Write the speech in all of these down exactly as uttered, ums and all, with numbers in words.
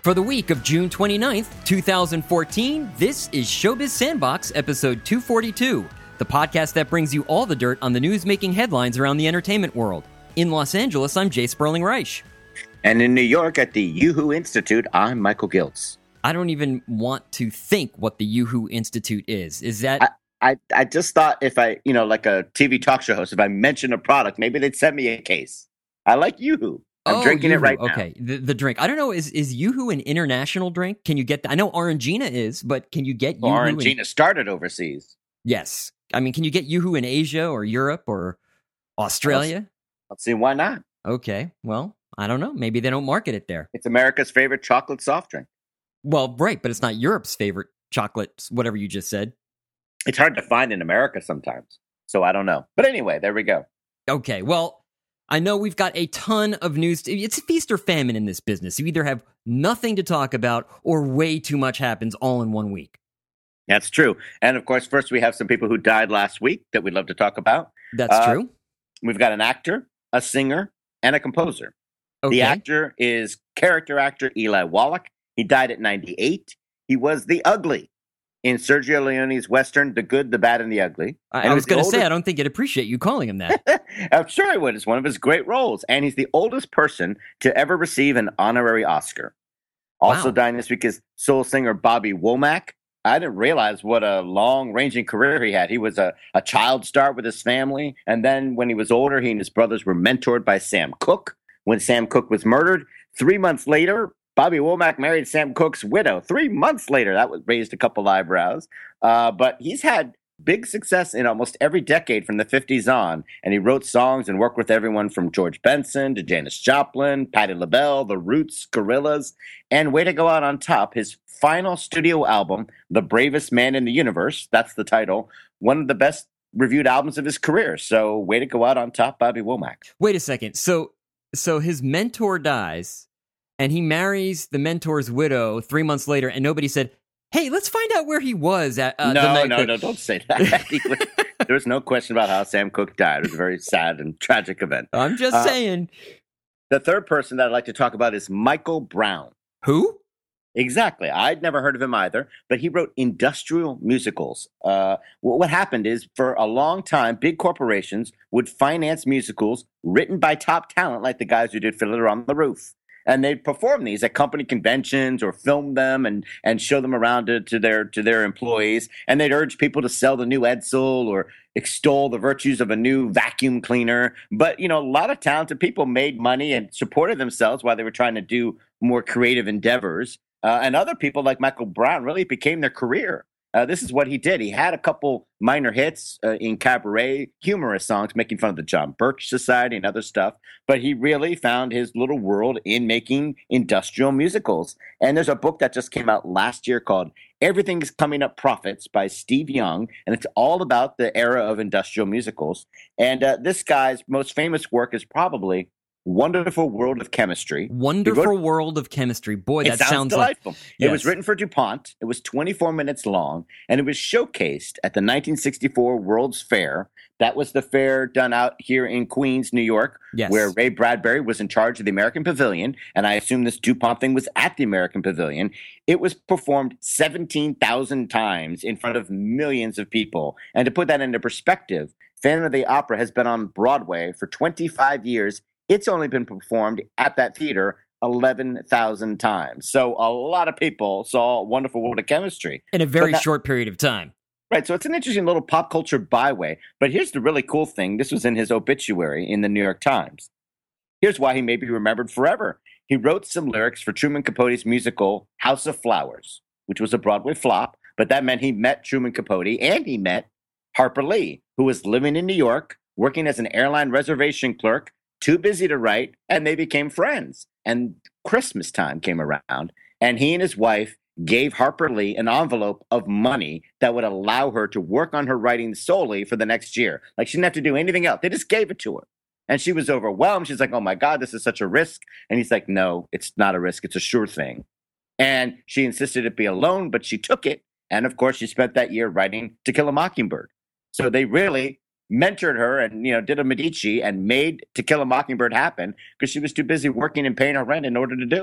For the week of June twenty-ninth, twenty fourteen, this is Showbiz Sandbox, episode two forty-two, the podcast that brings you all the dirt on the news-making headlines around the entertainment world. In Los Angeles, I'm Jay Sperling Reich. And in New York at the Yoo-Hoo Institute, I'm Michael Giltz. I don't even want to think what the Yoo-Hoo Institute is. Is that... I- I, I just thought if I, you know, like a T V talk show host, if I mention a product, maybe they'd send me a case. I like Yoo-Hoo. I'm oh, drinking Yoo-Hoo. it right now. Okay, the, the drink. I don't know, is is Yoo-Hoo an international drink? Can you get that? I know Orangina is, but can you get well, Yoo-Hoo? Orangina in... started overseas. Yes. I mean, can you get Yoo-Hoo in Asia or Europe or Australia? Let's, let's see, why not? Okay, well, I don't know. Maybe they don't market it there. It's America's favorite chocolate soft drink. Well, right, but it's not Europe's favorite chocolate, whatever you just said. It's hard to find in America sometimes, so I don't know. But anyway, there we go. Okay, well, I know we've got a ton of news. To, it's feast or famine in this business. You either have nothing to talk about or way too much happens all in one week. That's true. And of course, first we have some people who died last week that we'd love to talk about. That's uh, true. We've got an actor, a singer, and a composer. Okay. The actor is character actor Eli Wallach. He died at ninety-eight. He was the Ugly in Sergio Leone's Western, The Good, the Bad, and the Ugly. I, and I was going to older... say, I don't think he'd appreciate you calling him that. I'm sure he would. It's one of his great roles. And he's the oldest person to ever receive an honorary Oscar. Also wow. dying this week is soul singer Bobby Womack. I didn't realize what a long-ranging career he had. He was a, a child star with his family. And then when he was older, he and his brothers were mentored by Sam Cooke. When Sam Cooke was murdered, three months later, Bobby Womack married Sam Cooke's widow. Three months later, that raised a couple eyebrows. Uh, but he's had big success in almost every decade from the fifties on. And he wrote songs and worked with everyone from George Benson to Janis Joplin, Patti LaBelle, The Roots, Gorillaz. And way to go out on top, his final studio album, The Bravest Man in the Universe, that's the title, one of the best reviewed albums of his career. So way to go out on top, Bobby Womack. Wait a second. So, so his mentor dies. And he marries the mentor's widow three months later, and nobody said, hey, let's find out where he was at uh, no, the night No, that- no, don't say that. There was no question about how Sam Cooke died. It was a very sad and tragic event. I'm just uh, saying. The third person that I'd like to talk about is Michael Brown. Who? Exactly. I'd never heard of him either, but he wrote industrial musicals. Uh, what happened is, for a long time, big corporations would finance musicals written by top talent like the guys who did Fiddler on the Roof. And they'd perform these at company conventions or film them and, and show them around to, to their to their employees. And they'd urge people to sell the new Edsel or extol the virtues of a new vacuum cleaner. But, you know, a lot of talented people made money and supported themselves while they were trying to do more creative endeavors. Uh, and other people like Michael Brown really became their career. Uh, this is what he did. He had a couple minor hits uh, in cabaret, humorous songs making fun of the John Birch Society and other stuff. But he really found his little world in making industrial musicals. And there's a book that just came out last year called Everything's Coming Up Profits by Steve Young. And it's all about the era of industrial musicals. And uh, this guy's most famous work is probably Wonderful World of Chemistry. Wonderful wrote, World of Chemistry. Boy, that it sounds, sounds delightful. like... It yes. was written for DuPont. It was twenty-four minutes long, and it was showcased at the nineteen sixty-four World's Fair. That was the fair done out here in Queens, New York, yes. where Ray Bradbury was in charge of the American Pavilion, and I assume this DuPont thing was at the American Pavilion. It was performed seventeen thousand times in front of millions of people. And to put that into perspective, Phantom of the Opera has been on Broadway for twenty-five years. It's only been performed at that theater eleven thousand times. So a lot of people saw Wonderful World of Chemistry. In a very that, short period of time. Right. So it's an interesting little pop culture byway. But here's the really cool thing. This was in his obituary in the New York Times. Here's why he may be remembered forever. He wrote some lyrics for Truman Capote's musical House of Flowers, which was a Broadway flop. But that meant he met Truman Capote and he met Harper Lee, who was living in New York, working as an airline reservation clerk, too busy to write, and they became friends. And Christmas time came around, and he and his wife gave Harper Lee an envelope of money that would allow her to work on her writing solely for the next year. Like, she didn't have to do anything else. They just gave it to her. And she was overwhelmed. She's like, oh, my God, this is such a risk. And he's like, no, it's not a risk. It's a sure thing. And she insisted it be a loan, but she took it. And, of course, she spent that year writing To Kill a Mockingbird. So they really mentored her and, you know, did a Medici and made To Kill a Mockingbird happen because she was too busy working and paying her rent in order to do it.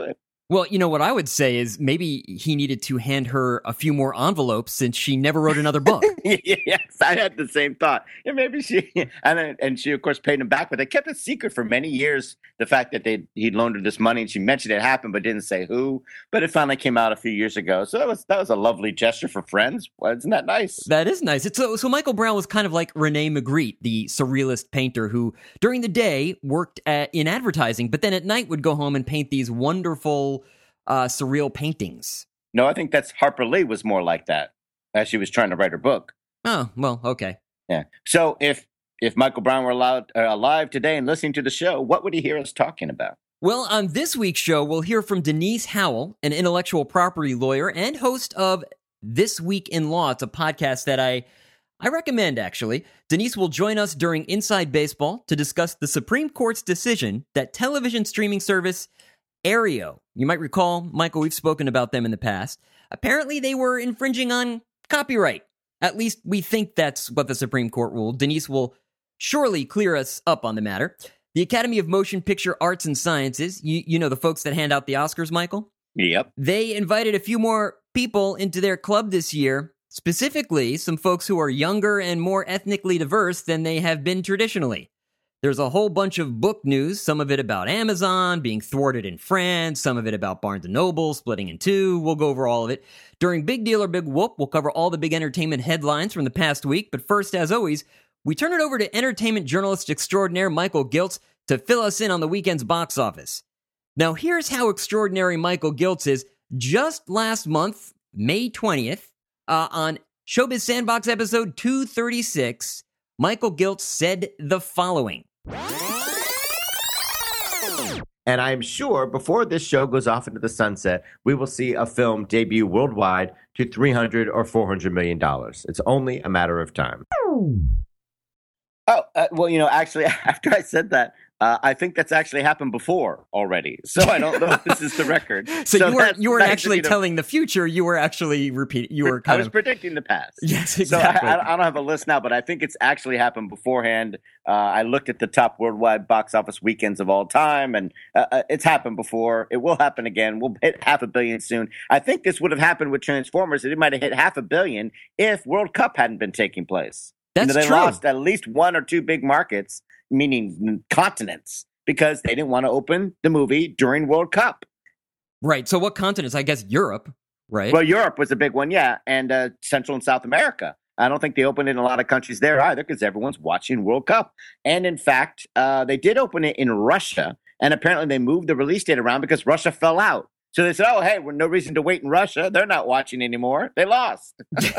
Well, you know, what I would say is maybe he needed to hand her a few more envelopes since she never wrote another book. Yes, I had the same thought. Yeah, maybe she, and then, and she, of course, paid him back, but they kept it secret for many years. The fact that they he'd loaned her this money, and she mentioned it happened, but didn't say who. But it finally came out a few years ago. So that was that was a lovely gesture for friends. Well, isn't that nice? That is nice. It's so, so Michael Brown was kind of like Rene Magritte, the surrealist painter who, during the day, worked at, in advertising, but then at night would go home and paint these wonderful uh, surreal paintings. No, I think that's Harper Lee was more like that as she was trying to write her book. Oh, well, okay. Yeah. So if if Michael Brown were allowed, uh, alive today and listening to the show, what would he hear us talking about? Well, on this week's show, we'll hear from Denise Howell, an intellectual property lawyer and host of This Week in Law. It's a podcast that I I recommend, actually. Denise will join us during Inside Baseball to discuss the Supreme Court's decision that television streaming service Aereo, you might recall, Michael, we've spoken about them in the past. Apparently, they were infringing on copyright. At least we think that's what the Supreme Court ruled. Denise will surely clear us up on the matter. The Academy of Motion Picture Arts and Sciences, you, you know the folks that hand out the Oscars, Michael? Yep. They invited a few more people into their club this year, specifically some folks who are younger and more ethnically diverse than they have been traditionally. There's a whole bunch of book news, some of it about Amazon being thwarted in France, some of it about Barnes and Noble splitting in two. We'll go over all of it. During Big Deal or Big Whoop, we'll cover all the big entertainment headlines from the past week. But first, as always, we turn it over to entertainment journalist extraordinaire Michael Giltz to fill us in on the weekend's box office. Now, here's how extraordinary Michael Giltz is. Just last month, May twentieth, uh, on Showbiz Sandbox episode two thirty-six, Michael Giltz said the following. And I'm sure before this show goes off into the sunset, we will see a film debut worldwide to three hundred or four hundred million dollars. It's only a matter of time. Oh, uh, well, you know, actually, after I said that, uh, I think that's actually happened before already. So I don't know if this is the record. so, so you weren't, you weren't nice actually telling the future. You were actually repeating. You were kind I was of predicting the past. Yes, exactly. So I, I don't have a list now, but I think it's actually happened beforehand. Uh, I looked at the top worldwide box office weekends of all time, and uh, it's happened before. It will happen again. We'll hit half a billion soon. I think this would have happened with Transformers. It might have hit half a billion if World Cup hadn't been taking place. That's you know, they true. lost at least one or two big markets, meaning continents, because they didn't want to open the movie during World Cup. Right. So what continents? I guess Europe, right? Well, Europe was a big one, yeah, and uh, Central and South America. I don't think they opened it in a lot of countries there either because everyone's watching World Cup. And in fact, uh, they did open it in Russia, and apparently they moved the release date around because Russia fell out. So they said, oh, hey, we're no reason to wait in Russia. They're not watching anymore. They lost.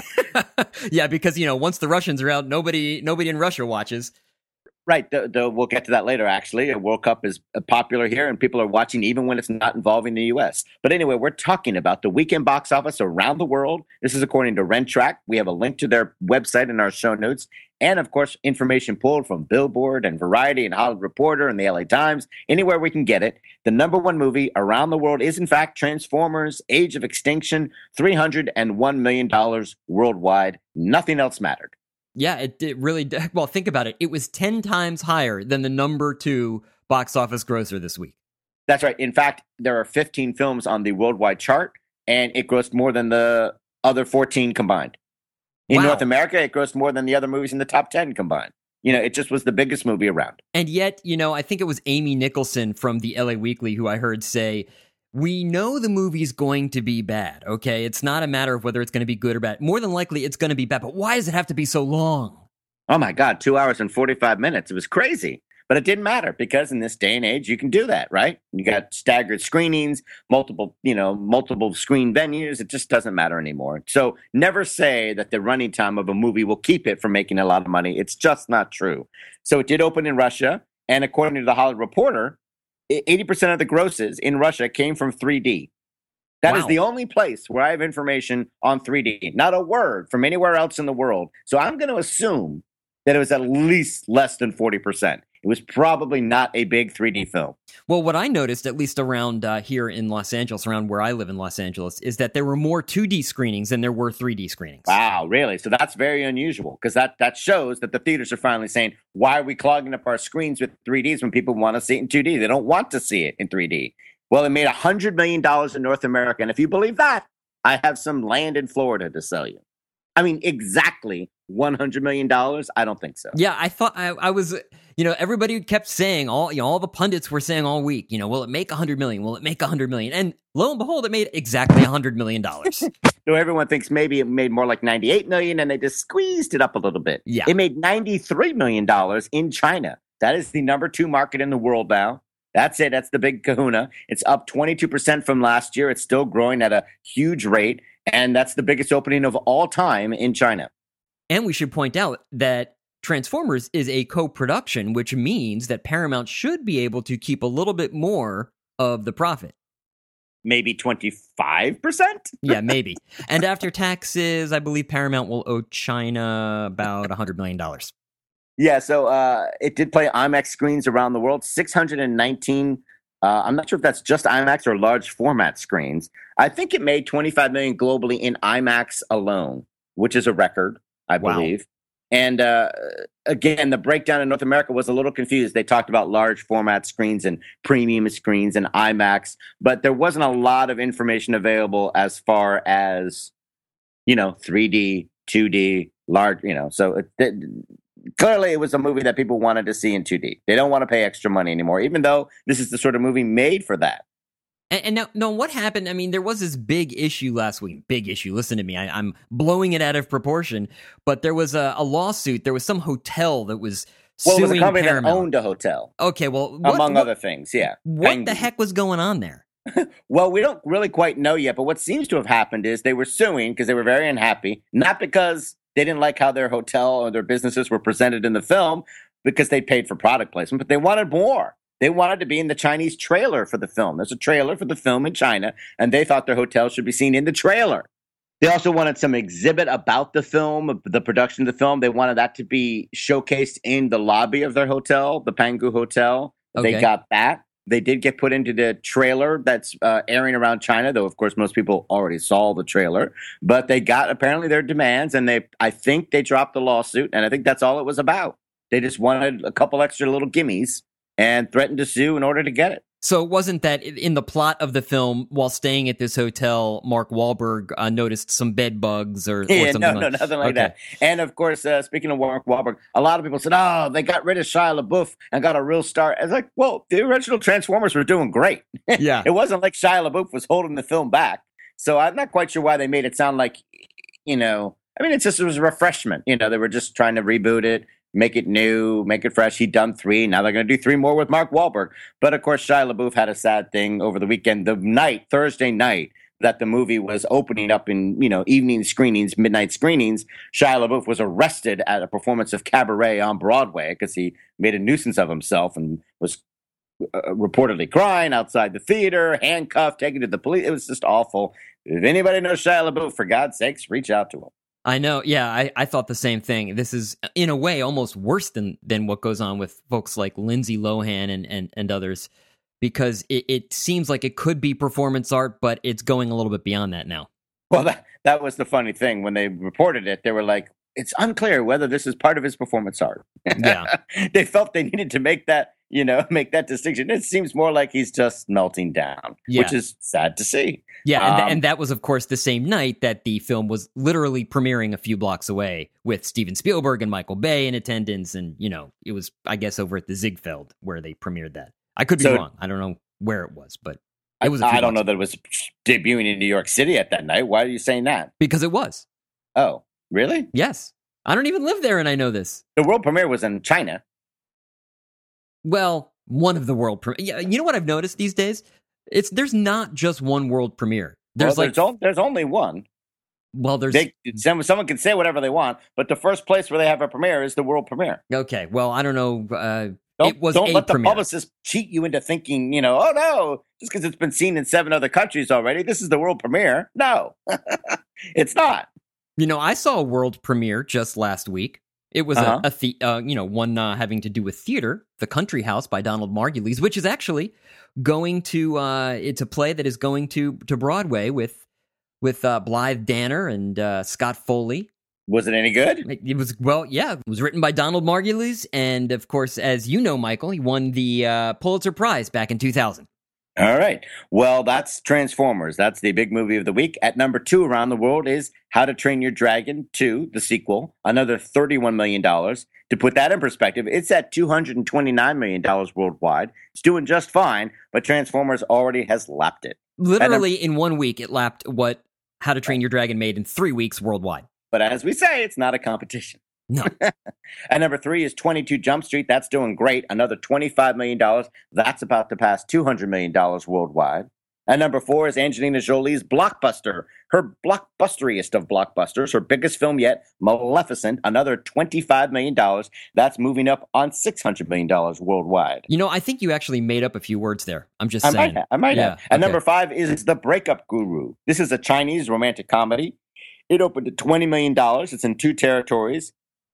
Yeah, because, you know, once the Russians are out, nobody nobody in Russia watches. Right. The, the, we'll get to that later, actually. A World Cup is popular here, and people are watching even when it's not involving the U S. But anyway, we're talking about the weekend box office around the world. This is according to Rentrak. We have a link to their website in our show notes. And, of course, information pulled from Billboard and Variety and Hollywood Reporter and the L A Times, anywhere we can get it. The number one movie around the world is, in fact, Transformers, Age of Extinction, three hundred one million dollars worldwide. Nothing else mattered. Yeah, it, it really, well, think about it. It was ten times higher than the number two box office grosser this week. That's right. In fact, there are fifteen films on the worldwide chart, and it grossed more than the other fourteen combined. In Wow. North America, it grossed more than the other movies in the top ten combined. You know, it just was the biggest movie around. And yet, you know, I think it was Amy Nicholson from the L A Weekly who I heard say, we know the movie's going to be bad, okay? It's not a matter of whether it's going to be good or bad. More than likely, it's going to be bad. But why does it have to be so long? Oh, my God, two hours and forty-five minutes. It was crazy. But it didn't matter because in this day and age, you can do that, right? You got staggered screenings, multiple, you know, multiple screen venues. It just doesn't matter anymore. So never say that the running time of a movie will keep it from making a lot of money. It's just not true. So it did open in Russia. And according to the Hollywood Reporter, eighty percent of the grosses in Russia came from three D. That Wow. is the only place where I have information on three D. Not a word from anywhere else in the world. So I'm going to assume that it was at least less than forty percent. It was probably not a big three D film. Well, what I noticed, at least around uh, here in Los Angeles, around where I live in Los Angeles, is that there were more two D screenings than there were three D screenings. Wow, really? So that's very unusual because that, that shows that the theaters are finally saying, why are we clogging up our screens with three Ds when people want to see it in two D? They don't want to see it in three D. Well, it made one hundred million dollars in North America. And if you believe that, I have some land in Florida to sell you. I mean, exactly one hundred million dollars? I don't think so. Yeah, I thought I, I was, you know, everybody kept saying, all you know, all the pundits were saying all week, you know, will it make one hundred million? Will it make one hundred million? And lo and behold, it made exactly one hundred million dollars. So everyone thinks maybe it made more like ninety-eight million dollars, and they just squeezed it up a little bit. Yeah. It made ninety-three million dollars in China. That is the number two market in the world now. That's it. That's the big kahuna. It's up twenty-two percent from last year. It's still growing at a huge rate. And that's the biggest opening of all time in China. And we should point out that Transformers is a co-production, which means that Paramount should be able to keep a little bit more of the profit. Maybe twenty-five percent? Yeah, maybe. And after taxes, I believe Paramount will owe China about one hundred million dollars. Yeah, so uh, it did play IMAX screens around the world, six hundred nineteen. Uh, I'm not sure if that's just IMAX or large format screens. I think it made twenty-five million dollars globally in IMAX alone, which is a record, I Wow. believe. And uh, again, the breakdown in North America was a little confused. They talked about large format screens and premium screens and IMAX, but there wasn't a lot of information available as far as, you know, three D, two D, large, you know, so it, it, clearly it was a movie that people wanted to see in two D. They don't want to pay extra money anymore, even though this is the sort of movie made for that. And, and now, no, what happened? I mean, there was this big issue last week. Big issue. Listen to me. I, I'm blowing it out of proportion. But there was a, a lawsuit. There was some hotel that was Well, it suing was a company Paramount. that owned a hotel, Okay, well, what, among what, other things. Yeah. what And- the heck was going on there? Well, we don't really quite know yet, but what seems to have happened is they were suing because they were very unhappy, not because they didn't like how their hotel or their businesses were presented in the film, because they paid for product placement, but they wanted more. They wanted to be in the Chinese trailer for the film. There's a trailer for the film in China, and they thought their hotel should be seen in the trailer. They also wanted some exhibit about the film, the production of the film. They wanted that to be showcased in the lobby of their hotel, the Pangu Hotel. Okay. They got that. They did get put into the trailer that's uh, airing around China, though, of course, most people already saw the trailer. But they got apparently their demands, and they I think they dropped the lawsuit, and I think that's all it was about. They just wanted a couple extra little gimmies and threatened to sue in order to get it. So it wasn't that in the plot of the film, while staying at this hotel, Mark Wahlberg uh, noticed some bed bugs or, or Yeah, something no, like no, nothing like Okay. that. And of course, uh, speaking of Mark Wahlberg, a lot of people said, "Oh, they got rid of Shia LaBeouf and got a real star." It's like, well, the original Transformers were doing great. Yeah. It wasn't like Shia LaBeouf was holding the film back. So I'm not quite sure why they made it sound like, you know, I mean, it's just it was a refreshment. You know, they were just trying to reboot it, make it new, make it fresh. He'd done three. Now they're going to do three more with Mark Wahlberg. But of course, Shia LaBeouf had a sad thing over the weekend. The night, Thursday night, that the movie was opening up in, you know, evening screenings, midnight screenings, Shia LaBeouf was arrested at a performance of Cabaret on Broadway because he made a nuisance of himself and was uh, reportedly crying outside the theater, handcuffed, taken to the police. It was just awful. If anybody knows Shia LaBeouf, for God's sakes, reach out to him. I know. Yeah, I, I thought the same thing. This is, in a way, almost worse than than what goes on with folks like Lindsay Lohan and, and, and others, because it, it seems like it could be performance art, but it's going a little bit beyond that now. Well, that, that was the funny thing. When they reported it, they were like, it's unclear whether this is part of his performance art. Yeah. They felt they needed to make that, you know, make that distinction. It seems more like he's just melting down, Yeah. which is sad to see. Yeah, and, th- Um, and that was, of course, the same night that the film was literally premiering a few blocks away with Steven Spielberg and Michael Bay in attendance. And, you know, it was, I guess, over at the Ziegfeld where they premiered that. I could be So- wrong. I don't know where it was, but it was a I, few I don't know blocks that it was debuting in New York City at that night. Why are you saying that? because it was. Oh, really? Yes. I don't even live there and I know this. The world premiere was in China. Well, one of the world premiere. Yeah, you know what I've noticed these days? It's there's not just one world premiere. There's well, like there's, o- there's only one. well, there's They, some- someone can say whatever they want, but the first place where they have a premiere is the world premiere. okay. Well, I don't know. Uh, Don't, it was don't a let the premiere. publicists cheat you into thinking, you know, oh no, just because it's been seen in seven other countries already, this is the world premiere. No, it's not. You know, I saw a world premiere just last week. It was Uh-huh. a, a the, uh, you know, one uh, having to do with theater, The Country House by Donald Margulies, which is actually going to uh, it's a play that is going to to Broadway with with uh, Blythe Danner and uh, Scott Foley. Was it any good? It, it was well, yeah, it was written by Donald Margulies, and of course, as you know, Michael, he won the uh, Pulitzer Prize back in two thousand. All right. Well, that's Transformers. That's the big movie of the week. At number two around the world is How to Train Your Dragon two, the sequel, another thirty-one million dollars. To put that in perspective, it's at two hundred twenty-nine million dollars worldwide. It's doing just fine, but Transformers already has lapped it. Literally in one week, it lapped what How to Train Your Dragon made in three weeks worldwide. But as we say, it's not a competition. No. At number three is twenty-two Jump Street. That's doing great. Another twenty-five million dollars. That's about to pass two hundred million dollars worldwide. At number four is Angelina Jolie's Blockbuster, her blockbusteriest of blockbusters, her biggest film yet, Maleficent, another twenty-five million dollars. That's moving up on six hundred million dollars worldwide. You know, I think you actually made up a few words there. I'm just I saying. Might have, I might yeah, have. At okay. number five is The Breakup Guru. This is a Chinese romantic comedy. It opened at twenty million dollars. It's in two territories.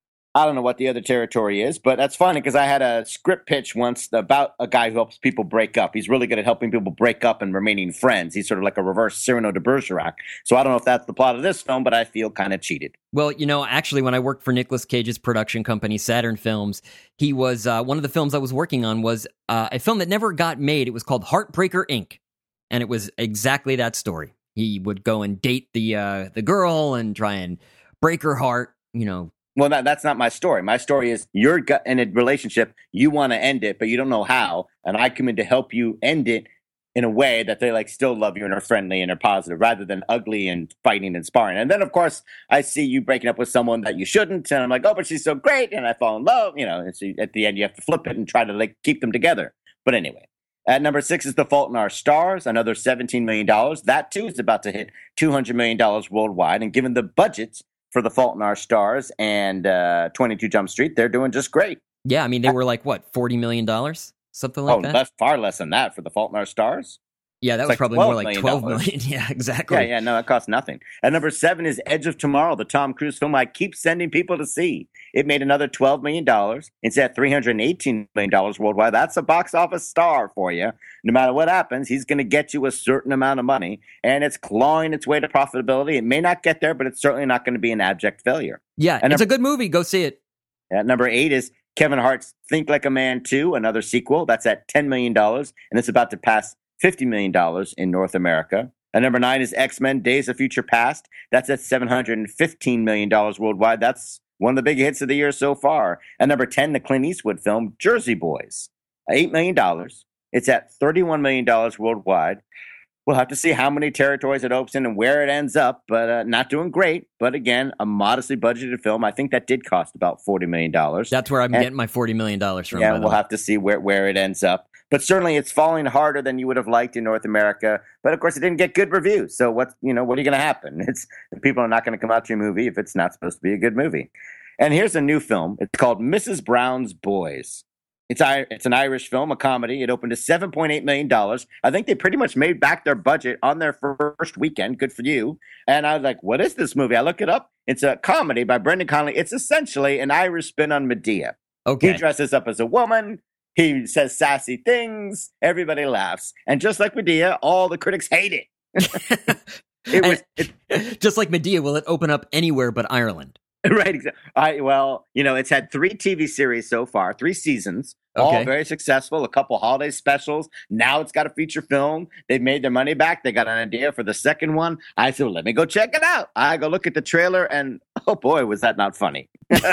I don't know what the other territory is, but that's funny because I had a script pitch once about a guy who helps people break up. He's really good at helping people break up and remaining friends. He's sort of like a reverse Cyrano de Bergerac. So I don't know if that's the plot of this film, but I feel kind of cheated. Well, you know, actually, when I worked for Nicolas Cage's production company, Saturn Films, he was uh, one of the films I was working on was uh, a film that never got made. It was called Heartbreaker Incorporated. And it was exactly that story. He would go and date the uh, the girl and try and break her heart, you know. Well, that, that's not my story. My story is you're in a relationship, you want to end it, but you don't know how. And I come in to help you end it in a way that they like still love you and are friendly and are positive rather than ugly and fighting and sparring. And then, of course, I see you breaking up with someone that you shouldn't. And I'm like, oh, but she's so great. And I fall in love, you know, and so at the end, you have to flip it and try to like keep them together. But anyway. At number six is The Fault in Our Stars, another seventeen million dollars. That, too, is about to hit two hundred million dollars worldwide. And given the budgets for The Fault in Our Stars and uh, twenty-two Jump Street, they're doing just great. Yeah, I mean, they were like, what, forty million dollars? Something like oh, that? Oh, that's far less than that for The Fault in Our Stars. Yeah, that it's was like probably more like twelve million. Yeah, exactly. Yeah, yeah, no, it costs nothing. At number seven is Edge of Tomorrow, the Tom Cruise film I keep sending people to see. It made another twelve million dollars. It's at three hundred eighteen million dollars worldwide. That's a box office star for you. No matter what happens, he's going to get you a certain amount of money, and it's clawing its way to profitability. It may not get there, but it's certainly not going to be an abject failure. Yeah, and it's number, a good movie. Go see it. At number eight is Kevin Hart's Think Like a Man two, another sequel. That's at ten million dollars, and it's about to pass fifty million dollars in North America. And number nine is X-Men Days of Future Past. That's at seven hundred fifteen million dollars worldwide. That's one of the big hits of the year so far. And number ten, the Clint Eastwood film Jersey Boys. eight million dollars. It's at thirty-one million dollars worldwide. We'll have to see how many territories it opens in and where it ends up, but uh, not doing great. But again, a modestly budgeted film. I think that did cost about forty million dollars. That's where I'm and, getting my forty million dollars from. Yeah, we'll have to see where, where it ends up. But certainly it's falling harder than you would have liked in North America. But of course, it didn't get good reviews. So what, you know, what are you going to happen? It's people are not going to come out to your movie if it's not supposed to be a good movie. And here's a new film. It's called Missus Brown's Boys. It's it's an Irish film, a comedy. It opened to seven point eight million dollars. I think they pretty much made back their budget on their first weekend. Good for you. And I was like, what is this movie? I look it up. It's a comedy by Brendan Connolly. It's essentially an Irish spin on Medea. Okay. He dresses up as a woman. He says sassy things. Everybody laughs. And just like Medea, all the critics hate it. It was it, just like Medea. Will it open up anywhere but Ireland? Right. Exactly. I, well, you know, it's had three T V series so far, three seasons, okay. All very successful, a couple holiday specials. Now it's got a feature film. They've made their money back. They got an idea for the second one. I said, well, let me go check it out. I go look at the trailer and, oh boy, was that not funny.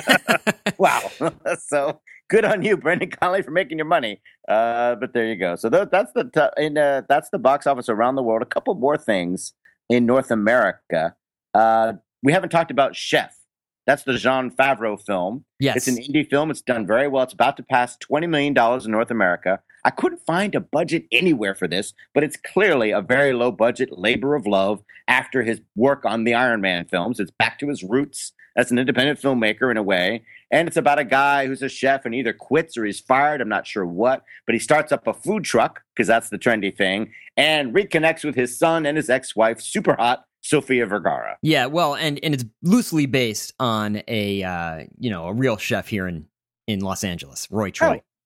Wow. So good on you, Brendan Connolly, for making your money. Uh, but there you go. So th- that's the t- in, uh, that's the box office around the world. A couple more things in North America. Uh, we haven't talked about Chef. That's the Jon Favreau film. Yes. It's an indie film. It's done very well. It's about to pass twenty million dollars in North America. I couldn't find a budget anywhere for this, but it's clearly a very low budget labor of love after his work on the Iron Man films. It's back to his roots as an independent filmmaker in a way. And it's about a guy who's a chef and either quits or he's fired. I'm not sure what, but he starts up a food truck because that's the trendy thing and reconnects with his son and his ex-wife, super hot Sofia Vergara. Yeah, well, and, and it's loosely based on a uh, you know a real chef here in, in Los Angeles, Roy Choi. Oh,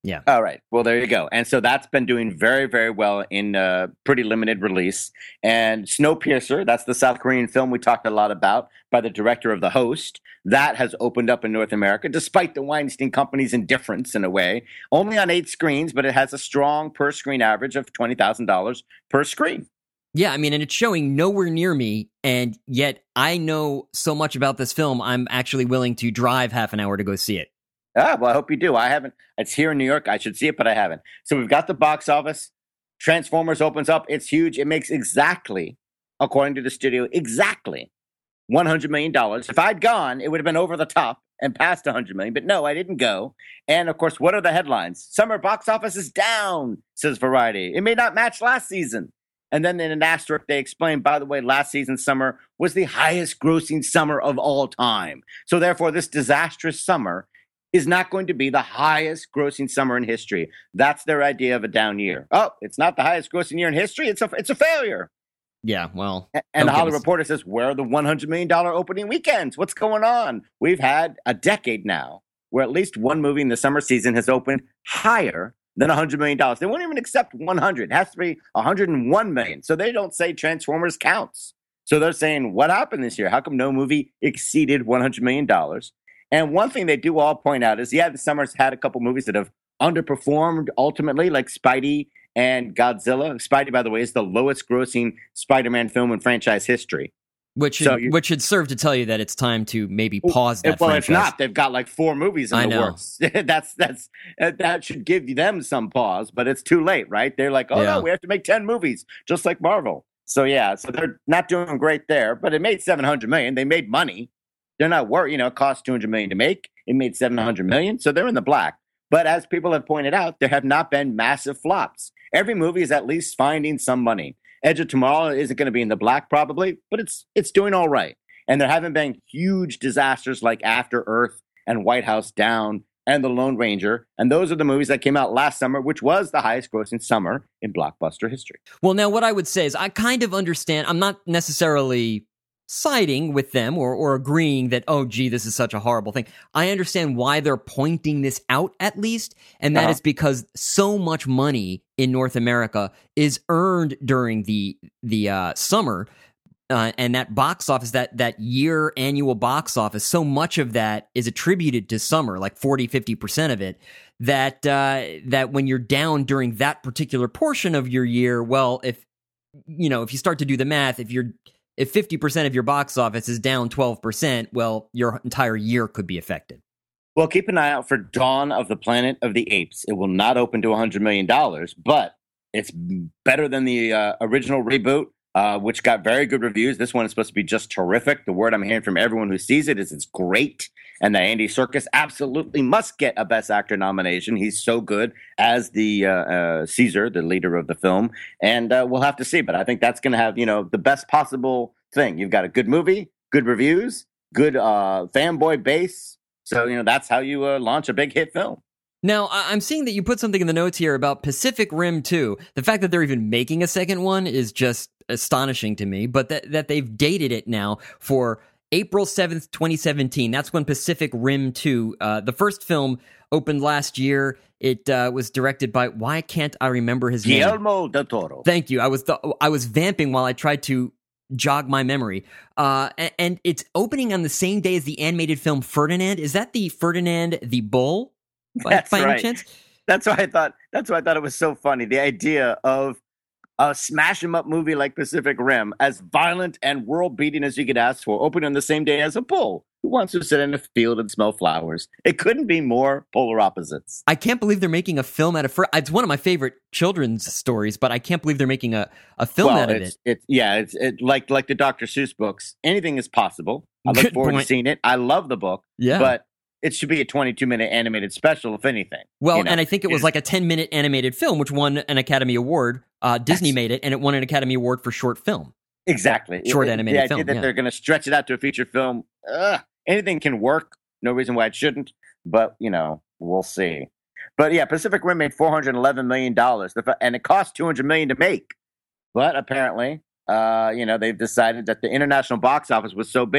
Yeah. All right. Well, there you go. And so that's been doing very, very well in uh, pretty limited release. And Snowpiercer, that's the South Korean film we talked a lot about by the director of The Host, that has opened up in North America, despite the Weinstein Company's indifference in a way. Only on eight screens, but it has a strong per-screen average of twenty thousand dollars per screen. Yeah, I mean, and it's showing nowhere near me, and yet I know so much about this film, I'm actually willing to drive half an hour to go see it. Ah, well, I hope you do. I haven't. It's here in New York. I should see it, but I haven't. So we've got the box office. Transformers opens up. It's huge. It makes exactly, according to the studio, exactly one hundred million dollars. If I'd gone, it would have been over the top and past one hundred million dollars. But no, I didn't go. And, of course, what are the headlines? Summer box office is down, says Variety. It may not match last season. And then in an asterisk, they explain, by the way, last season's summer was the highest grossing summer of all time. So, therefore, this disastrous summer is not going to be the highest grossing summer in history. That's their idea of a down year. Oh, it's not the highest grossing year in history. It's a, it's a failure. Yeah, well. And the Hollywood Reporter says, where are the one hundred million dollars opening weekends? What's going on? We've had a decade now where at least one movie in the summer season has opened higher than one hundred million dollars. They won't even accept one hundred. It has to be one hundred one million dollars. So they don't say Transformers counts. So they're saying, what happened this year? How come no movie exceeded one hundred million dollars? And one thing they do all point out is, yeah, the summer's had a couple movies that have underperformed ultimately, like Spidey and Godzilla. Spidey, by the way, is the lowest grossing Spider-Man film in franchise history. Which should, so which should serve to tell you that it's time to maybe pause that well, franchise. If not, they've got like four movies in I the know. works. that's that's that should give them some pause, but it's too late, right? They're like, oh yeah. no, we have to make ten movies, just like Marvel. So yeah, so they're not doing great there, but it made seven hundred million. They made money. They're not worried. You know, it cost two hundred million to make. It made seven hundred million, so they're in the black. But as people have pointed out, there have not been massive flops. Every movie is at least finding some money. Edge of Tomorrow isn't going to be in the black probably, but it's it's doing all right. And there haven't been huge disasters like After Earth and White House Down and The Lone Ranger. And those are the movies that came out last summer, which was the highest grossing summer in blockbuster history. Well, now what I would say is I kind of understand. I'm not necessarily siding with them or, or agreeing that, oh, gee, this is such a horrible thing. I understand why they're pointing this out at least. And that uh-huh. is because so much money in North America is earned during the, the uh, summer. Uh, and that box office, that that year annual box office, so much of that is attributed to summer, like forty, fifty percent of it, that uh, that when you're down during that particular portion of your year, well, if you know, if you start to do the math, if you're if fifty percent of your box office is down twelve percent, well, your entire year could be affected. Well, keep an eye out for Dawn of the Planet of the Apes. It will not open to one hundred million dollars, but it's better than the uh, original reboot. Uh, which got very good reviews. This one is supposed to be just terrific. The word I'm hearing from everyone who sees it is it's great. And that Andy Serkis absolutely must get a Best Actor nomination. He's so good as the uh, uh, Caesar, the leader of the film. And uh, we'll have to see. But I think that's going to have, you know, the best possible thing. You've got a good movie, good reviews, good uh, fanboy base. So, you know, that's how you uh, launch a big hit film. Now, I'm seeing that you put something in the notes here about Pacific Rim two. The fact that they're even making a second one is just astonishing to me, but that, that they've dated it now for April seventh, twenty seventeen. That's when Pacific Rim two, uh, the first film, opened last year. It uh, was directed by, why can't I remember his name? Guillermo del Toro. Thank you. I was th- I was vamping while I tried to jog my memory. Uh, and, and it's opening on the same day as the animated film Ferdinand. Is that the Ferdinand the Bull? By, that's by right. any chance? That's why I thought. That's why I thought it was so funny. The idea of a smash 'em up movie like Pacific Rim, as violent and world beating as you could ask for, opening on the same day as a bull who wants to sit in a field and smell flowers. It couldn't be more polar opposites. I can't believe they're making a film out of. Fer- it's one of my favorite children's stories, but I can't believe they're making a, a film well, out of it's, it. It's yeah, it's it, like like the Doctor Seuss books. Anything is possible. I look Good forward point. to seeing it. I love the book. Yeah, but it should be a twenty-two minute animated special, if anything. Well, you know? and I think it was like a ten minute animated film, which won an Academy Award. Uh, Disney made it, and it won an Academy Award for short film. Exactly. Short it, animated the film. idea that yeah. they're going to stretch it out to a feature film, ugh, anything can work. No reason why it shouldn't. But, you know, we'll see. But, yeah, Pacific Rim made four hundred eleven million dollars, and it cost two hundred million dollars to make. But apparently, uh, you know, they've decided that the international box office was so big,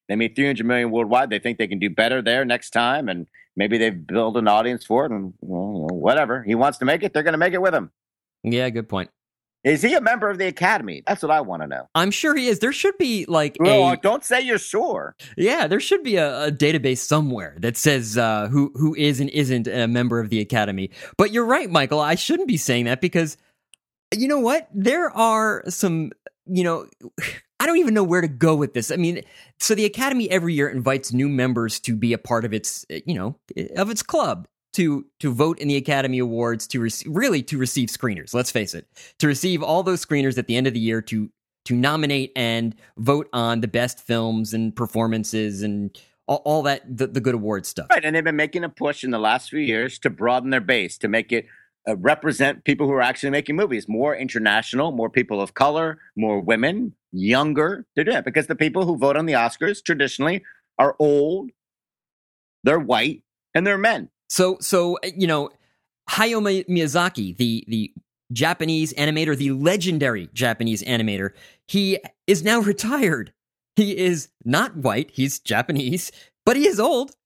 They made three hundred million worldwide. They think they can do better there next time, and maybe they build an audience for it. And well, whatever he wants to make it, they're going to make it with him. Yeah, good point. Is he a member of the Academy? That's what I want to know. I'm sure he is. There should be like well, a... Don't say you're sure. Yeah, there should be a, a database somewhere that says uh, who who is and isn't a member of the Academy. But you're right, Michael. I shouldn't be saying that because, you know what? There are some, you know... I don't even know where to go with this. I mean, so the Academy every year invites new members to be a part of its, you know, of its club, to to vote in the Academy Awards, to rec- really to receive screeners. Let's face it, to receive all those screeners at the end of the year, to to nominate and vote on the best films and performances and all, all that the, the good award stuff. Right, and they've been making a push in the last few years to broaden their base, to make it uh, represent people who are actually making movies, more international, more people of color, more women. Younger, they're doing it because the people who vote on the Oscars traditionally are old, they're white, and they're men. So, so you know, Hayao Miyazaki, the the Japanese animator, the legendary Japanese animator, he is now retired. He is not white; he's Japanese, but he is old.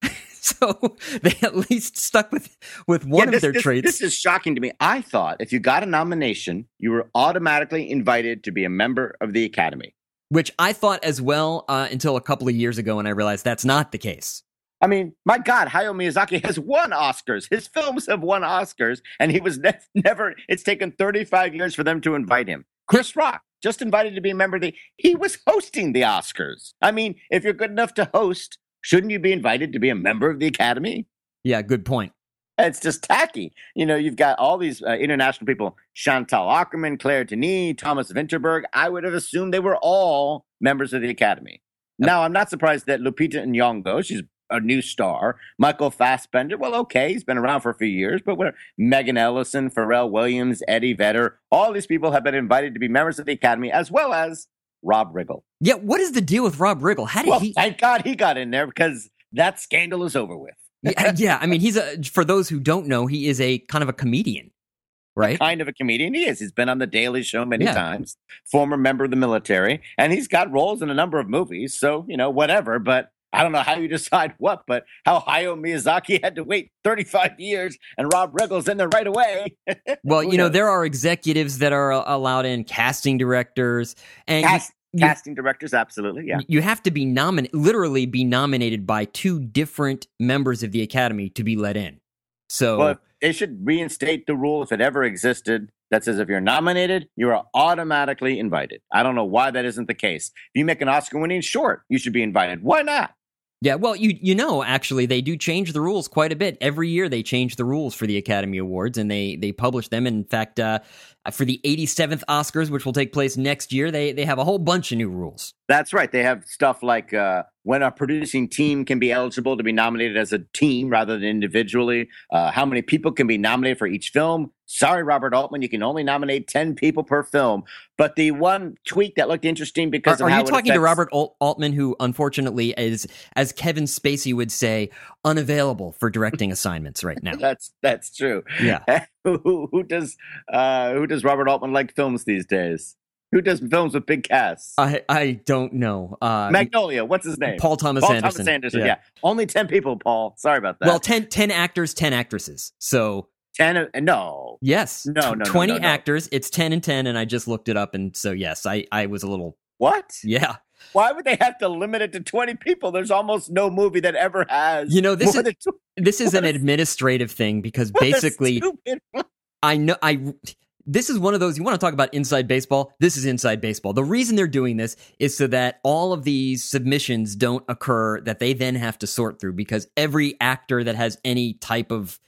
So they at least stuck with with one yeah, this, of their this, traits. This is shocking to me. I thought if you got a nomination, you were automatically invited to be a member of the Academy. Which I thought as well uh, until a couple of years ago, and I realized that's not the case. I mean, my God, Hayao Miyazaki has won Oscars. His films have won Oscars, and he was ne- never. It's taken thirty-five years for them to invite him. Chris Rock just invited to be a member of the. He was hosting the Oscars. I mean, if you're good enough to host, shouldn't you be invited to be a member of the Academy? Yeah, good point. It's just tacky. You know, you've got all these uh, international people, Chantal Akerman, Claire Denis, Thomas Vinterberg. I would have assumed they were all members of the Academy. Yep. Now, I'm not surprised that Lupita Nyong'o, she's a new star. Michael Fassbender, well, okay, he's been around for a few years, but whatever. Megan Ellison, Pharrell Williams, Eddie Vedder, all these people have been invited to be members of the Academy, as well as Rob Riggle. Yeah, what is the deal with Rob Riggle? How did well, he? Thank God he got in there because that scandal is over with. yeah, yeah, I mean, he's a. For those who don't know, he is a kind of a comedian, right? A kind of a comedian, he is. He's been on the Daily Show many yeah. times. Former member of the military, and he's got roles in a number of movies. So you know, whatever. But I don't know how you decide what. But how Hayao Miyazaki had to wait thirty-five years, and Rob Riggle's in there right away. Well, you know, there are executives that are allowed in, casting directors, and. Cast- You, Casting directors, absolutely, yeah. You have to be nominated, literally be nominated by two different members of the Academy to be let in. So well, they should reinstate the rule, if it ever existed, that says if you're nominated, you are automatically invited. I don't know why that isn't the case. If you make an Oscar-winning short, you should be invited. Why not? Yeah, well, you you know, actually, they do change the rules quite a bit. Every year they change the rules for the Academy Awards, and they they publish them. In fact, uh, for the eighty-seventh Oscars, which will take place next year, they they have a whole bunch of new rules. That's right. They have stuff like uh, when a producing team can be eligible to be nominated as a team rather than individually, uh, how many people can be nominated for each film. Sorry, Robert Altman, you can only nominate ten people per film. But the one tweak that looked interesting because are, of are how you talking affects- to Robert Alt- Altman, who unfortunately is, as Kevin Spacey would say, unavailable for directing assignments right now? That's that's true. Yeah. who, who does uh, who does Robert Altman like films these days? Who does films with big casts? I, I don't know. Uh, Magnolia, what's his name? Paul Thomas Paul Anderson. Thomas Anderson, yeah. yeah. Only ten people, Paul. Sorry about that. Well, ten, ten actors, ten actresses. So ten, uh, no. yes, No, no, no, twenty no, no. actors. It's ten and ten, and I just looked it up, and so yes, I, I was a little What? yeah. Why would they have to limit it to twenty people? There's almost no movie that ever has. You know, this more is than tw- this is What an a- administrative thing because what a basically stupid- I know I. This is one of those, you want to talk about inside baseball? This is inside baseball. The reason they're doing this is so that all of these submissions don't occur that they then have to sort through, because every actor that has any type of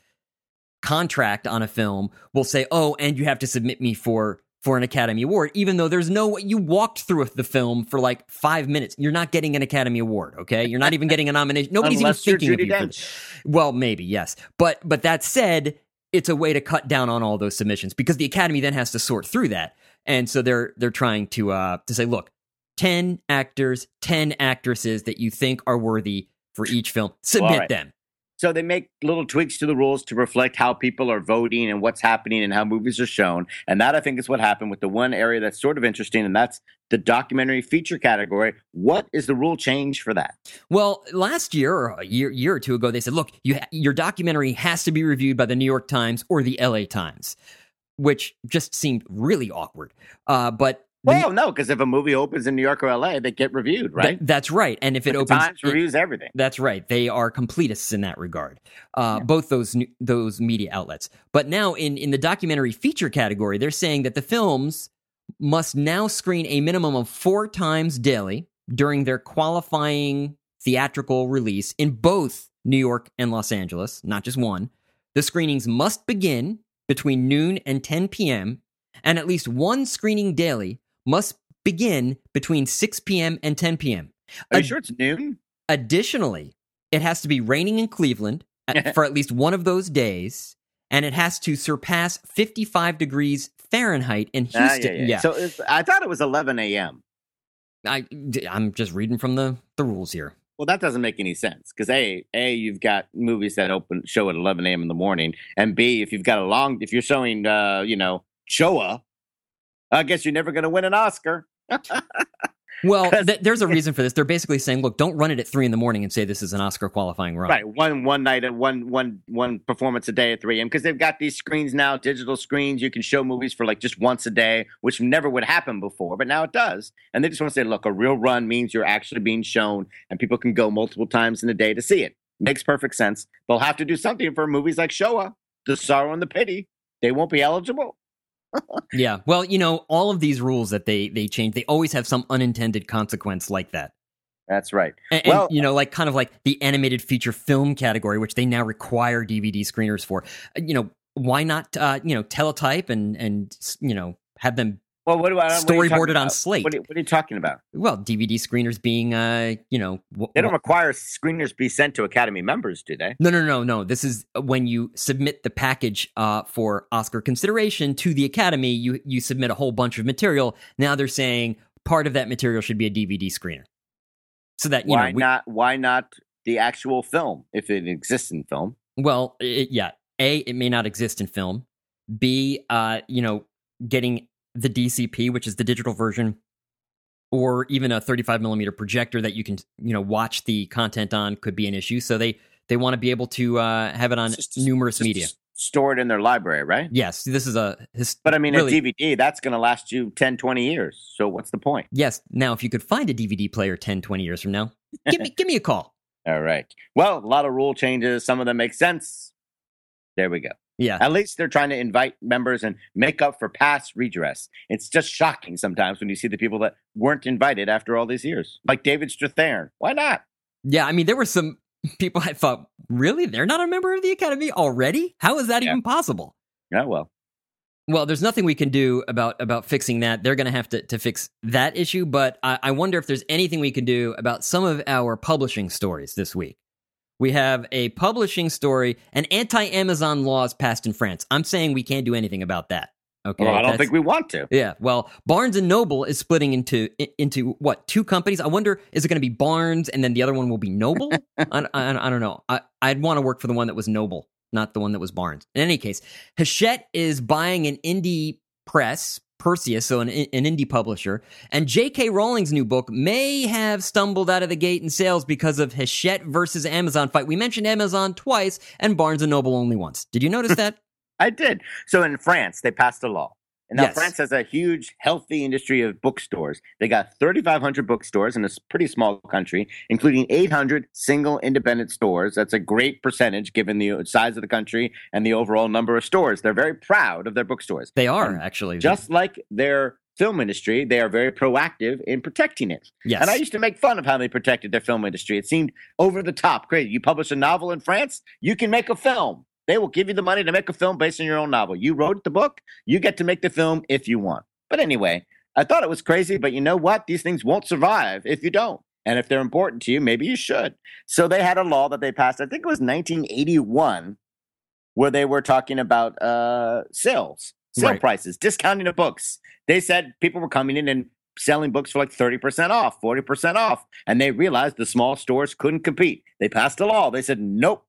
contract on a film will say, oh, and you have to submit me for for an Academy Award, even though there's no way. You walked through the film for like five minutes. You're not getting an Academy Award, okay? You're not even getting a nomination. Nobody's Unless even you're thinking of Judi you. Dench. For, well, maybe, yes. But but that said, it's a way to cut down on all those submissions, because the Academy then has to sort through that. And so they're they're trying to uh to say, look, ten actors, ten actresses that you think are worthy for each film, submit right. them. So they make little tweaks to the rules to reflect how people are voting and what's happening and how movies are shown. And that, I think, is what happened with the one area that's sort of interesting, and that's the documentary feature category. What is the rule change for that? Well, last year or a year, year or two ago, they said, look, you ha- your documentary has to be reviewed by the New York Times or the L A Times, which just seemed really awkward. Uh, but Well, the, no, because if a movie opens in New York or L A, they get reviewed, right? Th- that's right. And if it the opens, Times reviews everything. That's right. They are completists in that regard. Uh, yeah. Both those those media outlets. But now, in in the documentary feature category, they're saying that the films must now screen a minimum of four times daily during their qualifying theatrical release in both New York and Los Angeles, not just one. The screenings must begin between noon and ten p.m., and at least one screening daily must begin between six p.m. and ten p.m. Are you sure it's noon? Additionally, it has to be raining in Cleveland at, for at least one of those days, and it has to surpass fifty-five degrees Fahrenheit in Houston. Ah, yeah, yeah. yeah. So it's, I thought it was eleven a.m. I, I'm just reading from the, the rules here. Well, that doesn't make any sense because a a you've got movies that open show at eleven a.m. in the morning, and b if you've got a long if you're showing uh, you know Showa, I guess you're never going to win an Oscar. Well, th- there's a reason for this. They're basically saying, look, don't run it at three in the morning and say this is an Oscar qualifying run. Right, one one night and one one one performance a day at three a.m. because they've got these screens now, digital screens. You can show movies for like just once a day, which never would happen before, but now it does. And they just want to say, look, a real run means you're actually being shown, and people can go multiple times in a day to see it. Makes perfect sense. They'll have to do something for movies like Showa, The Sorrow and the Pity. They won't be eligible. Yeah, well, you know, all of these rules that they they change, they always have some unintended consequence like that. That's right. And, well, and, you know, like kind of like the animated feature film category, which they now require D V D screeners for. You know, why not? Uh, you know, teletype and and you know have them. Well, what do I storyboarded on slate? What are, what are you talking about? Well, D V D screeners being, uh, you know, wh- they don't require screeners be sent to Academy members, do they? No, no, no, no. This is when you submit the package uh, for Oscar consideration to the Academy. You you submit a whole bunch of material. Now they're saying part of that material should be a D V D screener, so that you why know we, not? Why not the actual film if it exists in film? Well, it, yeah. A, it may not exist in film. B, uh, you know, getting the D C P, which is the digital version, or even a thirty-five millimeter projector that you can, you know, watch the content on could be an issue. So they, they want to be able to uh, have it on just, numerous just media. Store it in their library, right? Yes. This is a... His, but I mean, really, a D V D, that's going to last you ten, twenty years. So what's the point? Yes. Now, if you could find a D V D player ten, twenty years from now, give me, give me a call. All right. Well, a lot of rule changes. Some of them make sense. There we go. Yeah. At least they're trying to invite members and make up for past redress. It's just shocking sometimes when you see the people that weren't invited after all these years, like David Strathairn. Why not? Yeah, I mean, there were some people I thought, really? They're not a member of the Academy already? How is that yeah. even possible? Yeah, well. Well, there's nothing we can do about about fixing that. They're going to have to to fix that issue, but I, I wonder if there's anything we can do about some of our publishing stories this week. We have a publishing story, an anti-Amazon laws passed in France. I'm saying we can't do anything about that. Okay, well, I don't That's, think we want to. Yeah, well, Barnes and Noble is splitting into into what, two companies? I wonder, is it going to be Barnes and then the other one will be Noble? I, I, I don't know. I, I'd want to work for the one that was Noble, not the one that was Barnes. In any case, Hachette is buying an indie press, Perseus, so an, an indie publisher, and J K Rowling's new book may have stumbled out of the gate in sales because of Hachette versus Amazon fight. We mentioned Amazon twice and Barnes and Noble only once. Did you notice that? I did. So in France, they passed a law. And now yes. France has a huge, healthy industry of bookstores. They got thirty-five hundred bookstores in a pretty small country, including eight hundred single independent stores. That's a great percentage given the size of the country and the overall number of stores. They're very proud of their bookstores. They are, and actually. Just like their film industry, they are very proactive in protecting it. Yes. And I used to make fun of how they protected their film industry. It seemed over the top. Great. You publish a novel in France, you can make a film. They will give you the money to make a film based on your own novel. You wrote the book. You get to make the film if you want. But anyway, I thought it was crazy, but you know what? These things won't survive if you don't. And if they're important to you, maybe you should. So they had a law that they passed, I think it was nineteen eighty-one, where they were talking about uh, sales, sale right. prices, discounting of books. They said people were coming in and selling books for like thirty percent off, forty percent off. And they realized the small stores couldn't compete. They passed a law. They said, nope.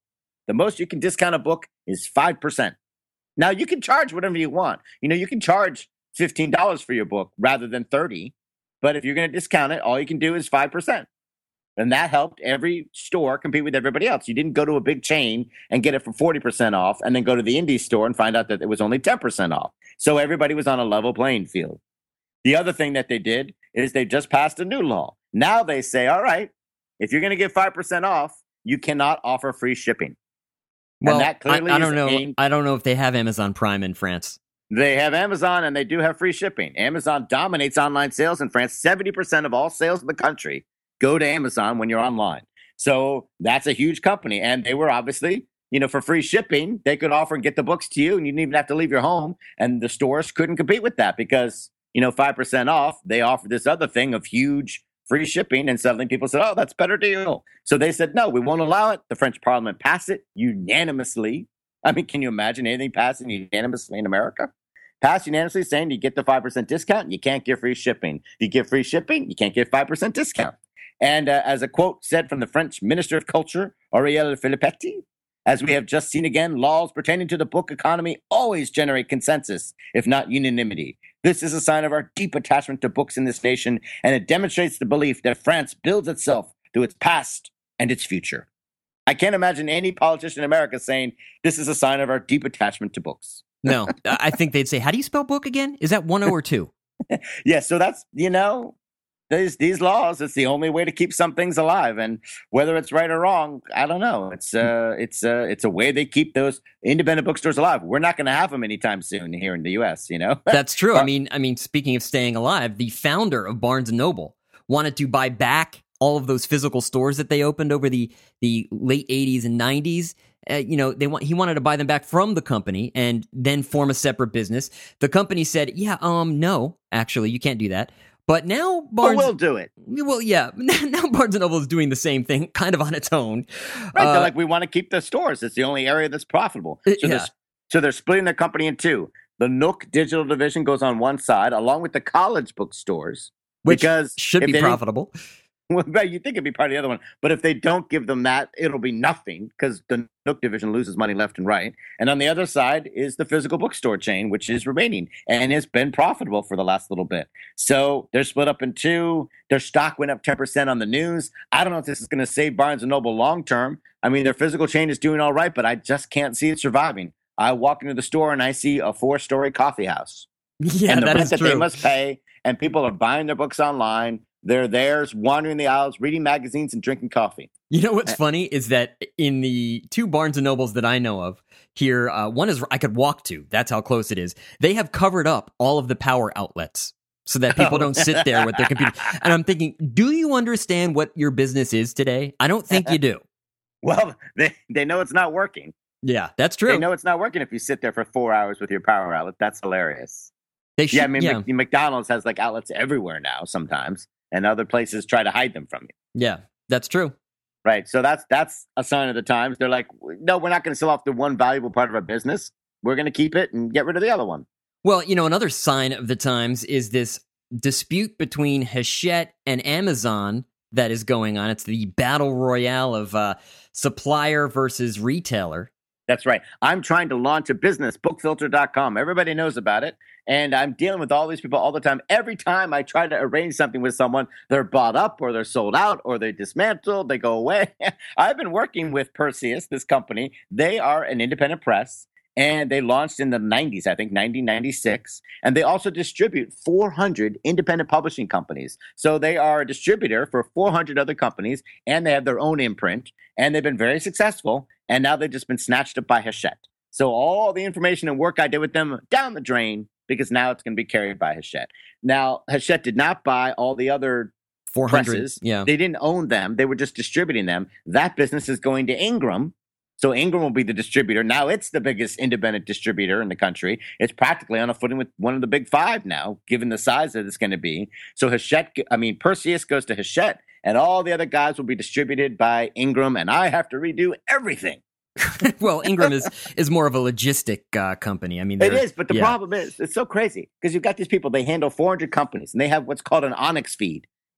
The most you can discount a book is five percent. Now, you can charge whatever you want. You know, you can charge fifteen dollars for your book rather than thirty dollars. But if you're going to discount it, all you can do is five percent. And that helped every store compete with everybody else. You didn't go to a big chain and get it for forty percent off and then go to the indie store and find out that it was only ten percent off. So everybody was on a level playing field. The other thing that they did is they just passed a new law. Now they say, all right, if you're going to get five percent off, you cannot offer free shipping. Well, and that clearly I, I don't is know. aimed- I don't know if they have Amazon Prime in France. They have Amazon and they do have free shipping. Amazon dominates online sales in France. seventy percent of all sales in the country go to Amazon when you're online. So that's a huge company. And they were obviously, you know, for free shipping, they could offer and get the books to you and you didn't even have to leave your home. And the stores couldn't compete with that because, you know, five percent off, they offered this other thing of huge free shipping. And suddenly people said, oh, that's a better deal. So they said, no, we won't allow it. The French parliament passed it unanimously. I mean, can you imagine anything passing unanimously in America? Passed unanimously saying you get the five percent discount, you can't get free shipping. If you get free shipping, you can't get five percent discount. And uh, as a quote said from the French Minister of Culture, Auriel Filippetti, as we have just seen again, laws pertaining to the book economy always generate consensus, if not unanimity. This is a sign of our deep attachment to books in this nation, and it demonstrates the belief that France builds itself through its past and its future. I can't imagine any politician in America saying this is a sign of our deep attachment to books. No, I think they'd say, how do you spell book again? Is that one O or two? Yeah, so that's, you know, these these laws, it's the only way to keep some things alive. And whether it's right or wrong, I don't know. It's uh, it's uh, it's a way they keep those independent bookstores alive. We're not going to have them anytime soon here in the U S, you know? That's true. I mean, I mean, speaking of staying alive, the founder of Barnes and Noble wanted to buy back all of those physical stores that they opened over the, the late eighties and nineties. Uh, you know, they want he wanted to buy them back from the company and then form a separate business. The company said, "Yeah, um, no, actually, you can't do that." But now Barnes, well, we'll do it. Well, yeah, now Barnes and Noble is doing the same thing, kind of on its own. Right? Uh, they're like, we want to keep the stores. It's the only area that's profitable. So, yeah. they're, so they're splitting their company in two. The Nook digital division goes on one side, along with the college bookstores, which because should be profitable. Well, you think it'd be part of the other one, but if they don't give them that, it'll be nothing because the Nook division loses money left and right. And on the other side is the physical bookstore chain, which is remaining and has been profitable for the last little bit. So they're split up in two. Their stock went up ten percent on the news. I don't know if this is going to save Barnes and Noble long term. I mean, their physical chain is doing all right, but I just can't see it surviving. I walk into the store and I see a four-story coffee house. Yeah, and the that rent is that true. they must pay, and people are buying their books online. They're there wandering the aisles, reading magazines and drinking coffee. You know what's funny is that in the two Barnes and Nobles that I know of here, uh, one is I could walk to. That's how close it is. They have covered up all of the power outlets so that people don't sit there with their computer. And I'm thinking, do you understand what your business is today? I don't think you do. Well, they, they know it's not working. Yeah, that's true. They know it's not working if you sit there for four hours with your power outlet. That's hilarious. They should, yeah, I mean, yeah. Mc- McDonald's has like outlets everywhere now sometimes, and other places try to hide them from you. Yeah, that's true. Right. So that's that's a sign of the times. They're like, no, we're not going to sell off the one valuable part of our business. We're going to keep it and get rid of the other one. Well, you know, another sign of the times is this dispute between Hachette and Amazon that is going on. It's the battle royale of uh, supplier versus retailer. That's right. I'm trying to launch a business, book filter dot com. Everybody knows about it. And I'm dealing with all these people all the time. Every time I try to arrange something with someone, they're bought up or they're sold out or they dismantled, they go away. I've been working with Perseus, this company. They are an independent press. And they launched in the nineties, I think, nineteen ninety-six. And they also distribute four hundred independent publishing companies. So they are a distributor for four hundred other companies, and they have their own imprint. And they've been very successful. And now they've just been snatched up by Hachette. So all the information and work I did with them, down the drain, because now it's going to be carried by Hachette. Now, Hachette did not buy all the other four hundred presses. Yeah. They didn't own them. They were just distributing them. That business is going to Ingram. So Ingram will be the distributor. Now it's the biggest independent distributor in the country. It's practically on a footing with one of the big five now, given the size that it's going to be. So Hachette, I mean, Perseus goes to Hachette, and all the other guys will be distributed by Ingram, and I have to redo everything. Well, Ingram is, is more of a logistic uh, company. I mean, it is, but the yeah. problem is, it's so crazy because you've got these people, they handle four hundred companies, and they have what's called an Onyx feed.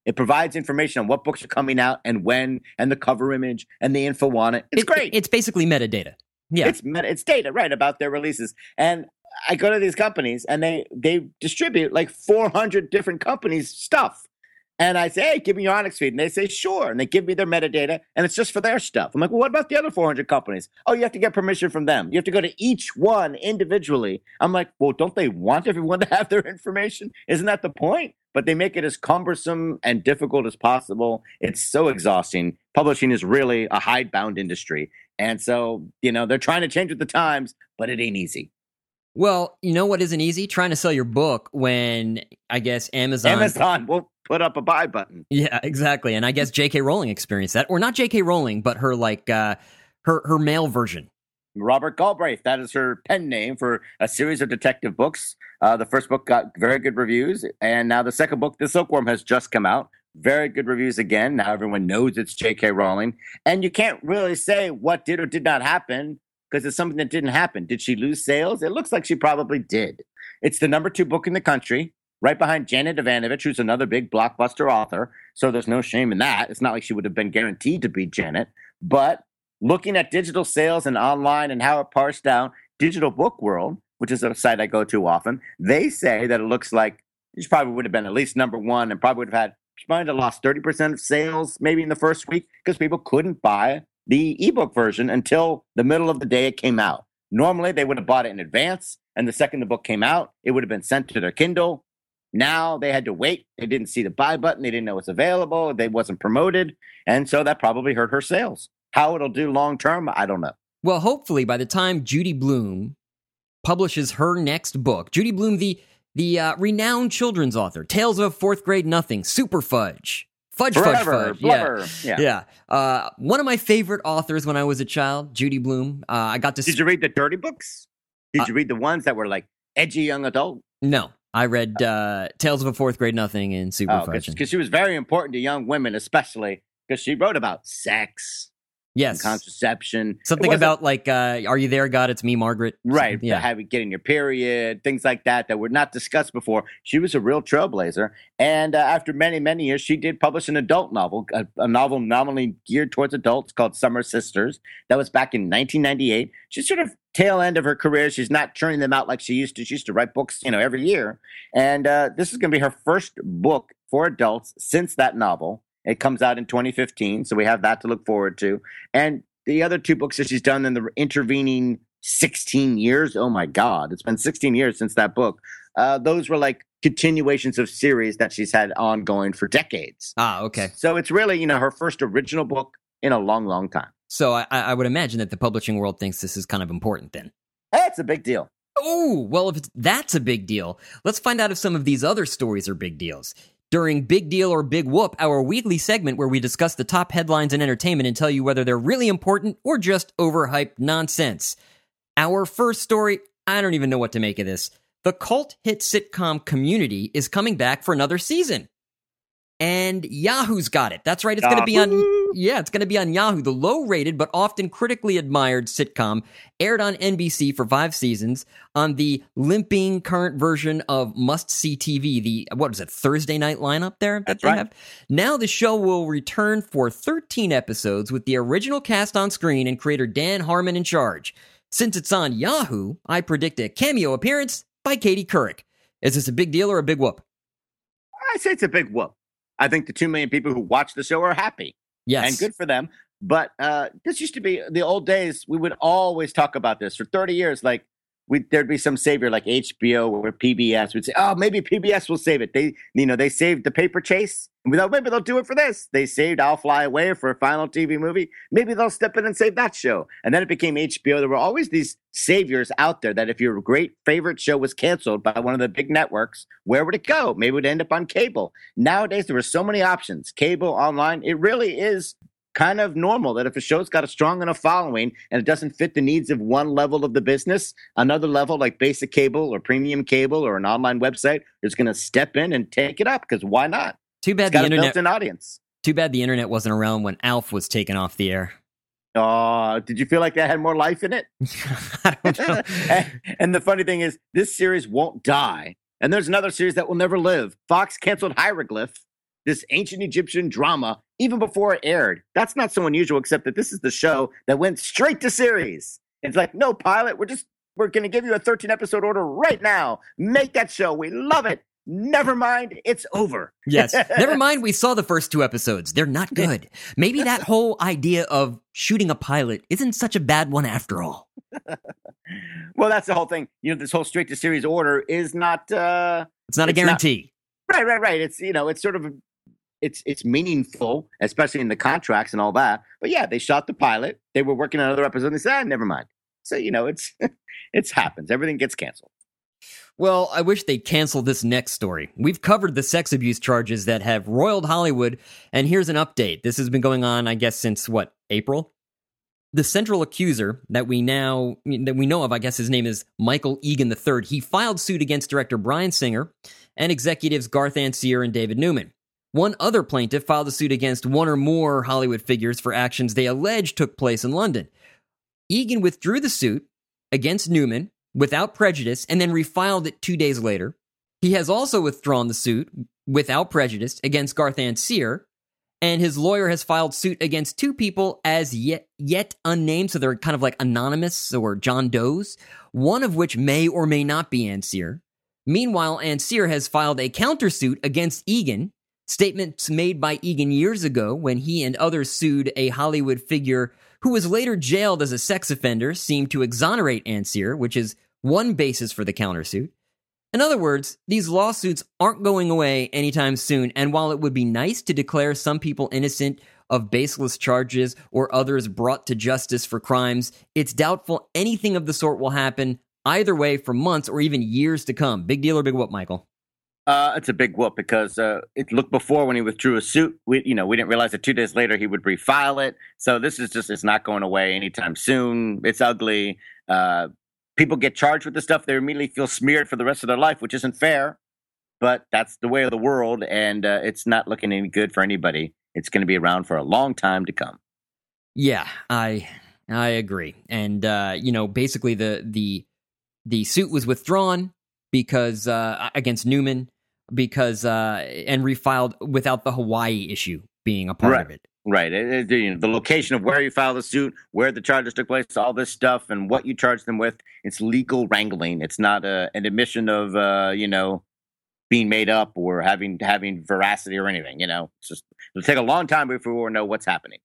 It provides information on what books are coming out and when, and the cover image and the info on it. It's It- great. It's basically metadata. Yeah. It's meta, it's data, right, about their releases. And I go to these companies and they they distribute like four hundred different companies' stuff. And I say, hey, give me your Onyx feed. And they say, sure. And they give me their metadata, and it's just for their stuff. I'm like, well, what about the other four hundred companies? Oh, you have to get permission from them. You have to go to each one individually. I'm like, well, don't they want everyone to have their information? Isn't that the point? But they make it as cumbersome and difficult as possible. It's so exhausting. Publishing is really a hidebound industry. And so, you know, they're trying to change with the times, but it ain't easy. Well, you know what isn't easy? Trying to sell your book when, I guess, Amazon... Amazon won't put up a buy button. Yeah, exactly. And I guess J K. Rowling experienced that. Or not J K. Rowling, but her, like, uh, her, her male version. Robert Galbraith, that is her pen name for a series of detective books. Uh, the first book got very good reviews, and now the second book, The Silkworm, has just come out. Very good reviews again. Now everyone knows it's J K. Rowling. And you can't really say what did or did not happen because it's something that didn't happen. Did she lose sales? It looks like she probably did. It's the number two book in the country, right behind Janet Evanovich, who's another big blockbuster author. So there's no shame in that. It's not like she would have been guaranteed to beat Janet. But looking at digital sales and online and how it parsed down, Digital Book World, which is a site I go to often, they say that it looks like she probably would have been at least number one and probably would have had, she might have lost thirty percent of sales maybe in the first week because people couldn't buy the ebook version until the middle of the day it came out. Normally, they would have bought it in advance, and the second the book came out, it would have been sent to their Kindle. Now they had to wait. They didn't see the buy button. They didn't know it's available. They wasn't promoted, and so that probably hurt her sales. How it'll do long term, I don't know. Well, hopefully, by the time Judy Blume publishes her next book, Judy Blume, the the uh, renowned children's author, Tales of Fourth Grade Nothing, Super Fudge, Fudge Forever, Fudge Fudge, blubber. yeah, Yeah. yeah. Uh, one of my favorite authors when I was a child, Judy Blume. Uh, I got to. Did you read the dirty books? Did Uh, you read the ones that were like edgy young adult? No, I read uh, Tales of a Fourth Grade Nothing and Super Oh, Fudge. because she was very important to young women, especially because she wrote about sex. Yes. And contraception. Something It wasn't- about like, uh, are you there, God? It's me, Margaret. Right, Yeah. having getting your period, things like that that were not discussed before. She was a real trailblazer, and uh, after many, many years, she did publish an adult novel, a, a novel nominally geared towards adults called Summer Sisters. That was back in nineteen ninety-eight. She's sort of tail end of her career. She's not churning them out like she used to. She used to write books, you know, every year, and uh, this is going to be her first book for adults since that novel. It comes out in twenty fifteen, so we have that to look forward to. And the other two books that she's done in the intervening sixteen years, oh my God, it's been sixteen years since that book. Uh, those were like continuations of series that she's had ongoing for decades. Ah, okay. So it's really, you know, her first original book in a long, long time. So I, I would imagine that the publishing world thinks this is kind of important then. That's a big deal. Oh, well, if it's, that's a big deal, let's find out if some of these other stories are big deals. During Big Deal or Big Whoop, our weekly segment where we discuss the top headlines in entertainment and tell you whether they're really important or just overhyped nonsense. Our first story, I don't even know what to make of this. The cult hit sitcom Community is coming back for another season. And Yahoo's got it. That's right, it's going to be on... Yeah, it's going to be on Yahoo. The low-rated but often critically admired sitcom aired on N B C for five seasons on the limping current version of Must-See T V, the, what is it, Thursday night lineup there that That's they right. have? Now the show will return for thirteen episodes with the original cast on screen and creator Dan Harmon in charge. Since it's on Yahoo, I predict a cameo appearance by Katie Couric. Is this a big deal or a big whoop? I say it's a big whoop. I think the two million people who watch the show are happy. Yes. And good for them. But uh, this used to be the old days. We would always talk about this for thirty years. Like we, there'd be some savior like H B O or P B S. We'd say, oh, maybe P B S will save it. They, you know, they saved The Paper Chase. And we thought, maybe they'll do it for this. They saved I'll Fly Away for a final T V movie. Maybe they'll step in and save that show. And then it became H B O. There were always these saviors out there that if your great favorite show was canceled by one of the big networks, where would it go? Maybe it would end up on cable. Nowadays, there are so many options. Cable, online. It really is kind of normal that if a show's got a strong enough following and it doesn't fit the needs of one level of the business, another level like basic cable or premium cable or an online website is going to step in and take it up because why not? Too bad It's the got a internet. built-in audience. Too bad the internet wasn't around when Alf was taken off the air. Oh, did you feel like that had more life in it? I don't know. and, and the funny thing is, this series won't die. And there's another series that will never live. Fox canceled Hieroglyph. this ancient Egyptian drama even before it aired. That's not so unusual, except that this is the show that went straight to series. It's like, no pilot, we're just, we're going to give you a thirteen episode order right now. Make that show. We love it. Never mind, it's over. Yes. Never mind, we saw the first two episodes. They're not good. Maybe that whole idea of shooting a pilot isn't such a bad one after all. Well, that's the whole thing. You know, this whole straight to series order is not... Uh, it's not a guarantee. Not, right, right, right. It's, you know, it's sort of... It's it's meaningful, especially in the contracts and all that. But yeah, they shot the pilot. They were working on another episode. And they said, ah, never mind. So, you know, it's it's happens. Everything gets canceled. Well, I wish they'd cancel this next story. We've covered the sex abuse charges that have roiled Hollywood, and here's an update. This has been going on, I guess, since, what, April? The central accuser that we now, that we know of, I guess his name is Michael Egan the third. He filed suit against director Bryan Singer and executives Garth Ancier and David Newman. One other plaintiff filed a suit against one or more Hollywood figures for actions they allege took place in London. Egan withdrew the suit against Newman without prejudice, and then refiled it two days later. He has also withdrawn the suit without prejudice against Garth Ancier, and his lawyer has filed suit against two people as yet yet unnamed, so they're kind of like anonymous or John Does, one of which may or may not be Ancier. Meanwhile, Ancier has filed a countersuit against Egan. Statements made by Egan years ago when he and others sued a Hollywood figure who was later jailed as a sex offender seemed to exonerate Ancier, which is one basis for the countersuit. In other words, these lawsuits aren't going away anytime soon, and while it would be nice to declare some people innocent of baseless charges or others brought to justice for crimes, it's doubtful anything of the sort will happen either way for months or even years to come. Big deal or big whoop, Michael? Uh, it's a big whoop because uh, it looked before when he withdrew a suit. We, you know, we didn't realize that two days later he would refile it. So this is just, it's not going away anytime soon. It's ugly. Uh, people get charged with this stuff. They immediately feel smeared for the rest of their life, which isn't fair. But that's the way of the world. And uh, it's not looking any good for anybody. It's going to be around for a long time to come. Yeah, I I agree. And, uh, you know, basically the, the, the suit was withdrawn because uh, against Newman. Because uh, and refiled without the Hawaii issue being a part right. of it. Right. It, it, you know, the location of where you filed the suit, where the charges took place, all this stuff, and what you charged them with. It's legal wrangling. It's not a, an admission of uh, you know being made up or having having veracity or anything. You know, it's just it'll take a long time before we know what's happening.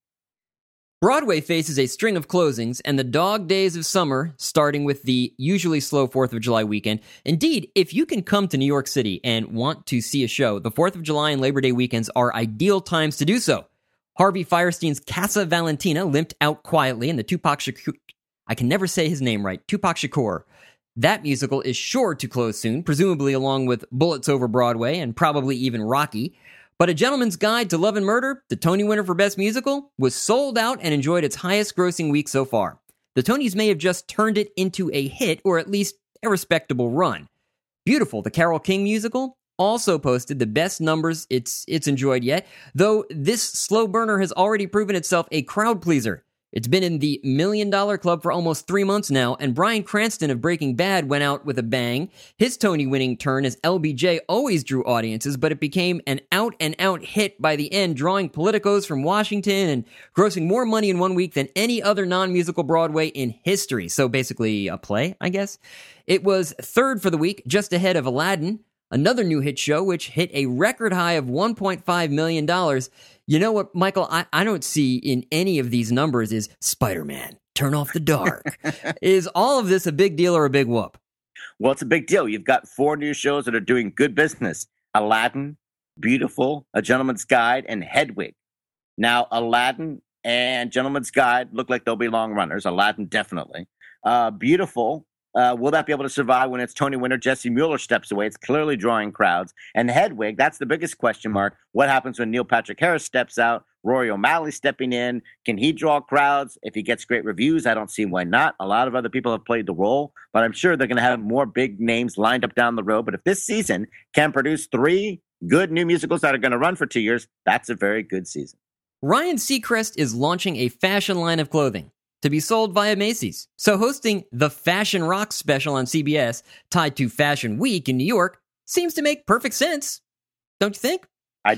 Broadway faces a string of closings and the dog days of summer, starting with the usually slow fourth of July weekend. Indeed, if you can come to New York City and want to see a show, the fourth of July and Labor Day weekends are ideal times to do so. Harvey Fierstein's Casa Valentina limped out quietly, and the Tupac Shakur, I can never say his name right, Tupac Shakur. That musical is sure to close soon, presumably along with Bullets Over Broadway and probably even Rocky. But A Gentleman's Guide to Love and Murder, the Tony winner for Best Musical, was sold out and enjoyed its highest grossing week so far. The Tonys may have just turned it into a hit, or at least a respectable run. Beautiful, the Carole King musical, also posted the best numbers it's it's enjoyed yet, though this slow burner has already proven itself a crowd pleaser. It's been in the Million Dollar Club for almost three months now, and Bryan Cranston of Breaking Bad went out with a bang. His Tony-winning turn as L B J always drew audiences, but it became an out-and-out hit by the end, drawing politicos from Washington and grossing more money in one week than any other non-musical Broadway in history. So basically a play, I guess. It was third for the week, just ahead of Aladdin, another new hit show, which hit a record high of one point five million dollars. You know what, Michael, I, I don't see in any of these numbers is Spider-Man, Turn Off the Dark. Is all of this a big deal or a big whoop? Well, it's a big deal. You've got four new shows that are doing good business. Aladdin, Beautiful, A Gentleman's Guide, and Hedwig. Now, Aladdin and Gentleman's Guide look like they'll be long runners. Aladdin, definitely. Uh, Beautiful. Uh, will that be able to survive when its Tony winner Jesse Mueller steps away? It's clearly drawing crowds. And Hedwig, that's the biggest question mark. What happens when Neil Patrick Harris steps out? Rory O'Malley stepping in. Can he draw crowds? If he gets great reviews, I don't see why not. A lot of other people have played the role, but I'm sure they're going to have more big names lined up down the road. But if this season can produce three good new musicals that are going to run for two years, that's a very good season. Ryan Seacrest is launching a fashion line of clothing to be sold via Macy's. So hosting the Fashion Rock special on C B S, tied to Fashion Week in New York, seems to make perfect sense. Don't you think? I do.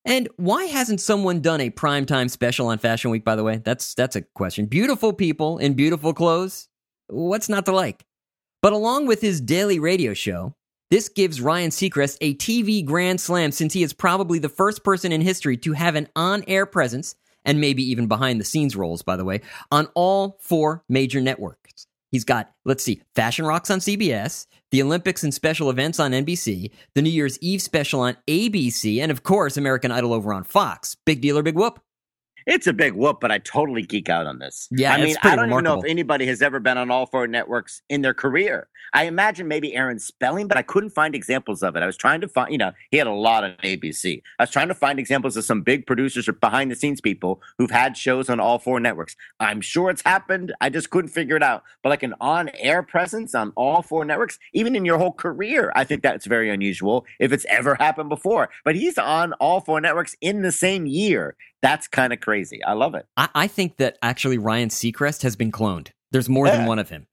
And why hasn't someone done a primetime special on Fashion Week, by the way? That's that's a question. Beautiful people in beautiful clothes. What's not to like? But along with his daily radio show, this gives Ryan Seacrest a T V grand slam since he is probably the first person in history to have an on-air presence, and maybe even behind-the-scenes roles, by the way, on all four major networks. He's got, let's see, Fashion Rocks on C B S, the Olympics and special events on N B C, the New Year's Eve special on A B C, and of course, American Idol over on Fox. Big deal or big whoop? It's a big whoop, but I totally geek out on this. Yeah, I mean, it's pretty I don't remarkable. even know if anybody has ever been on all four networks in their career. I imagine maybe Aaron Spelling, but I couldn't find examples of it. I was trying to find, you know, he had a lot on A B C. I was trying to find examples of some big producers or behind the scenes people who've had shows on all four networks. I'm sure it's happened. I just couldn't figure it out. But like an on-air presence on all four networks, even in your whole career, I think that's very unusual if it's ever happened before. But he's on all four networks in the same year. That's kind of crazy. I love it. I, I think that actually Ryan Seacrest has been cloned. There's more Yeah. than one of him.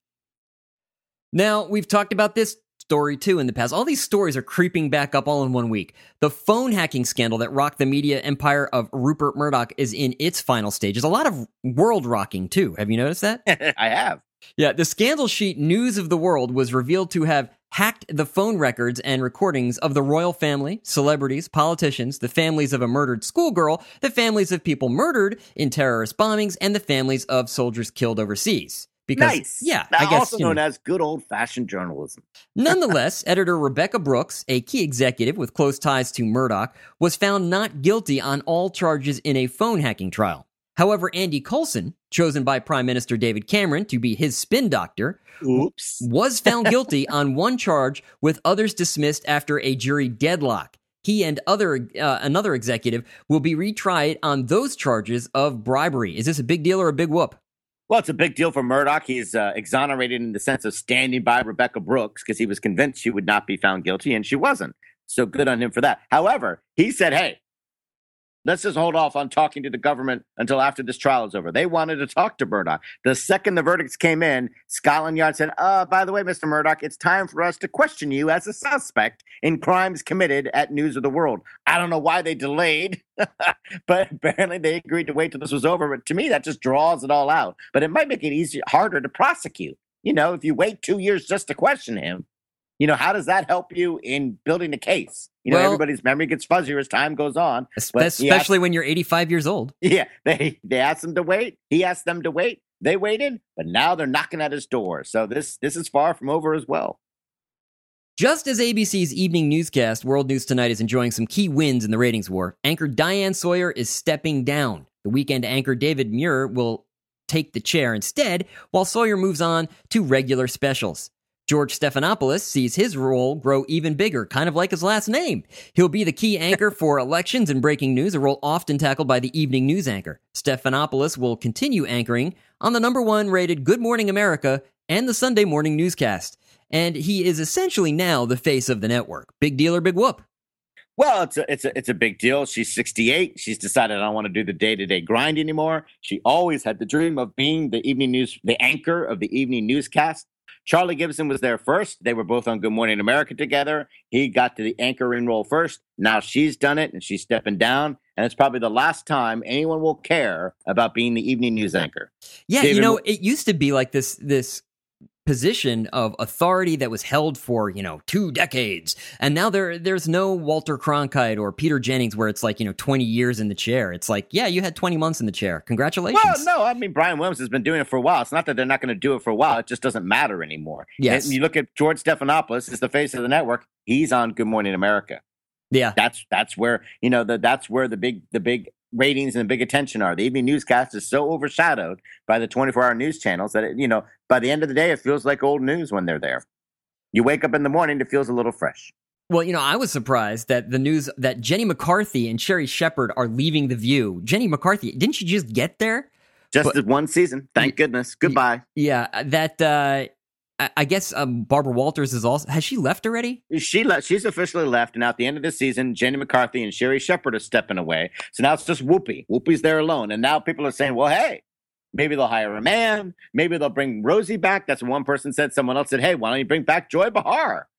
Now, we've talked about this story too in the past. All these stories are creeping back up all in one week. The phone hacking scandal that rocked the media empire of Rupert Murdoch is in its final stages. A lot of world rocking too. Have you noticed that? I have. Yeah, the scandal sheet News of the World was revealed to have hacked the phone records and recordings of the royal family, celebrities, politicians, the families of a murdered schoolgirl, the families of people murdered in terrorist bombings, and the families of soldiers killed overseas. Because, Nice. yeah, Now, I guess, also you know, known as good old-fashioned journalism. Nonetheless, editor Rebecca Brooks, a key executive with close ties to Murdoch, was found not guilty on all charges in a phone hacking trial. However, Andy Coulson, chosen by Prime Minister David Cameron to be his spin doctor, Oops. was found guilty on one charge, with others dismissed after a jury deadlock. He and other uh, another executive will be retried on those charges of bribery. Is this a big deal or a big whoop? Well, it's a big deal for Murdoch. He's uh, exonerated in the sense of standing by Rebecca Brooks because he was convinced she would not be found guilty, and she wasn't. So good on him for that. However, he said, hey, let's just hold off on talking to the government until after this trial is over. They wanted to talk to Murdoch. The second the verdicts came in, Scotland Yard said, uh, by the way, Mister Murdoch, it's time for us to question you as a suspect in crimes committed at News of the World. I don't know why they delayed, but apparently they agreed to wait till this was over. But to me, that just draws it all out. But it might make it easier, harder to prosecute. You know, if you wait two years just to question him, you know, how does that help you in building a case? You know, Well, everybody's memory gets fuzzier as time goes on. Es- But he asked- Especially when you're eighty-five years old. Yeah, they they asked him to wait. He asked them to wait. They waited, but now they're knocking at his door. So this this is far from over as well. Just as A B C's evening newscast, World News Tonight, is enjoying some key wins in the ratings war, anchor Diane Sawyer is stepping down. The weekend anchor David Muir will take the chair instead, while Sawyer moves on to regular specials. George Stephanopoulos sees his role grow even bigger, kind of like his last name. He'll be the key anchor for elections and breaking news, a role often tackled by the evening news anchor. Stephanopoulos will continue anchoring on the number one rated Good Morning America and the Sunday morning newscast. And he is essentially now the face of the network. Big deal or big whoop? Well, it's a, it's a, it's a big deal. She's sixty-eight. She's decided I don't want to do the day-to-day grind anymore. She always had the dream of being the evening news, the anchor of the evening newscast. Charlie Gibson was there first. They were both on Good Morning America together. He got to the anchoring role first. Now she's done it, and she's stepping down. And it's probably the last time anyone will care about being the evening news anchor. Yeah, David you know, Mo- it used to be like this this position of authority that was held for, you know, two decades. And now there there's no Walter Cronkite or Peter Jennings where it's like, you know, twenty years in the chair. It's like, yeah, you had twenty months in the chair. Congratulations. Well, no, I mean, Brian Williams has been doing it for a while. It's not that they're not going to do it for a while. It just doesn't matter anymore. Yes. And you look at George Stephanopoulos, is the face of the network. He's on Good Morning America. Yeah. That's that's where, you know, the, that's where the big the big ratings and the big attention are. The evening newscast is so overshadowed by the twenty-four hour news channels that, it, you know, by the end of the day, it feels like old news when they're there. You wake up in the morning, it feels a little fresh. Well, you know, I was surprised that the news that Jenny McCarthy and Sherry Shepard are leaving The View. Jenny McCarthy, didn't she just get there? Just But- this one season. Thank goodness. Goodbye. Yeah, that, uh, I, I guess um, Barbara Walters is also, has she left already? She le- She's officially left, and at the end of the season, Jenny McCarthy and Sherry Shepard are stepping away. So now it's just Whoopi. Whoopi's there alone. And now people are saying, well, hey, maybe they'll hire a man. Maybe they'll bring Rosie back. That's what one person said. Someone else said, hey, why don't you bring back Joy Behar?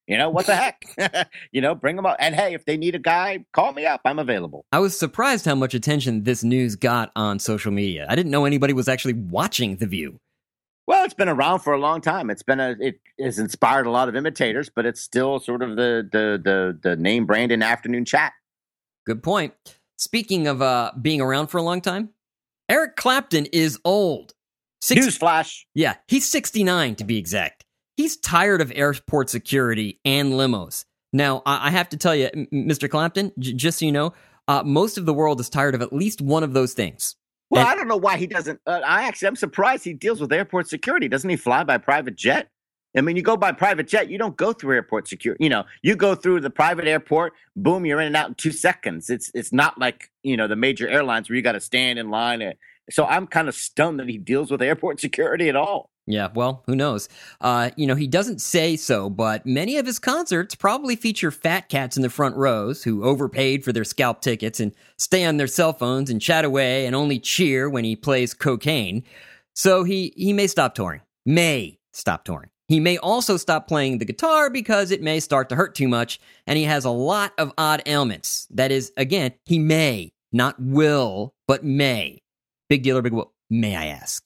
You know, what the heck? You know, bring them up. And hey, if they need a guy, call me up. I'm available. I was surprised how much attention this news got on social media. I didn't know anybody was actually watching The View. Well, it's been around for a long time. It's been a it has inspired a lot of imitators, but it's still sort of the the the, the name brand in afternoon chat. Good point. Speaking of uh, being around for a long time, Eric Clapton is old. Six- Newsflash. Yeah, he's sixty-nine to be exact. He's tired of airport security and limos. Now, I, I have to tell you, M- Mister Clapton, j- just so you know, uh, most of the world is tired of at least one of those things. Well, And- I don't know why he doesn't. Uh, I actually, I'm surprised he deals with airport security. Doesn't he fly by private jet? I mean, you go by private jet, you don't go through airport security. You know, you go through the private airport, boom, you're in and out in two seconds. It's it's not like, you know, the major airlines where you got to stand in line. So I'm kind of stunned that he deals with airport security at all. Yeah, well, who knows? Uh, you know, he doesn't say so, but many of his concerts probably feature fat cats in the front rows who overpaid for their scalp tickets and stay on their cell phones and chat away and only cheer when he plays cocaine. So he, he may stop touring. May stop touring. He may also stop playing the guitar because it may start to hurt too much, and he has a lot of odd ailments. That is, again, he may, not will, but may. Big deal or big whoop, may I ask?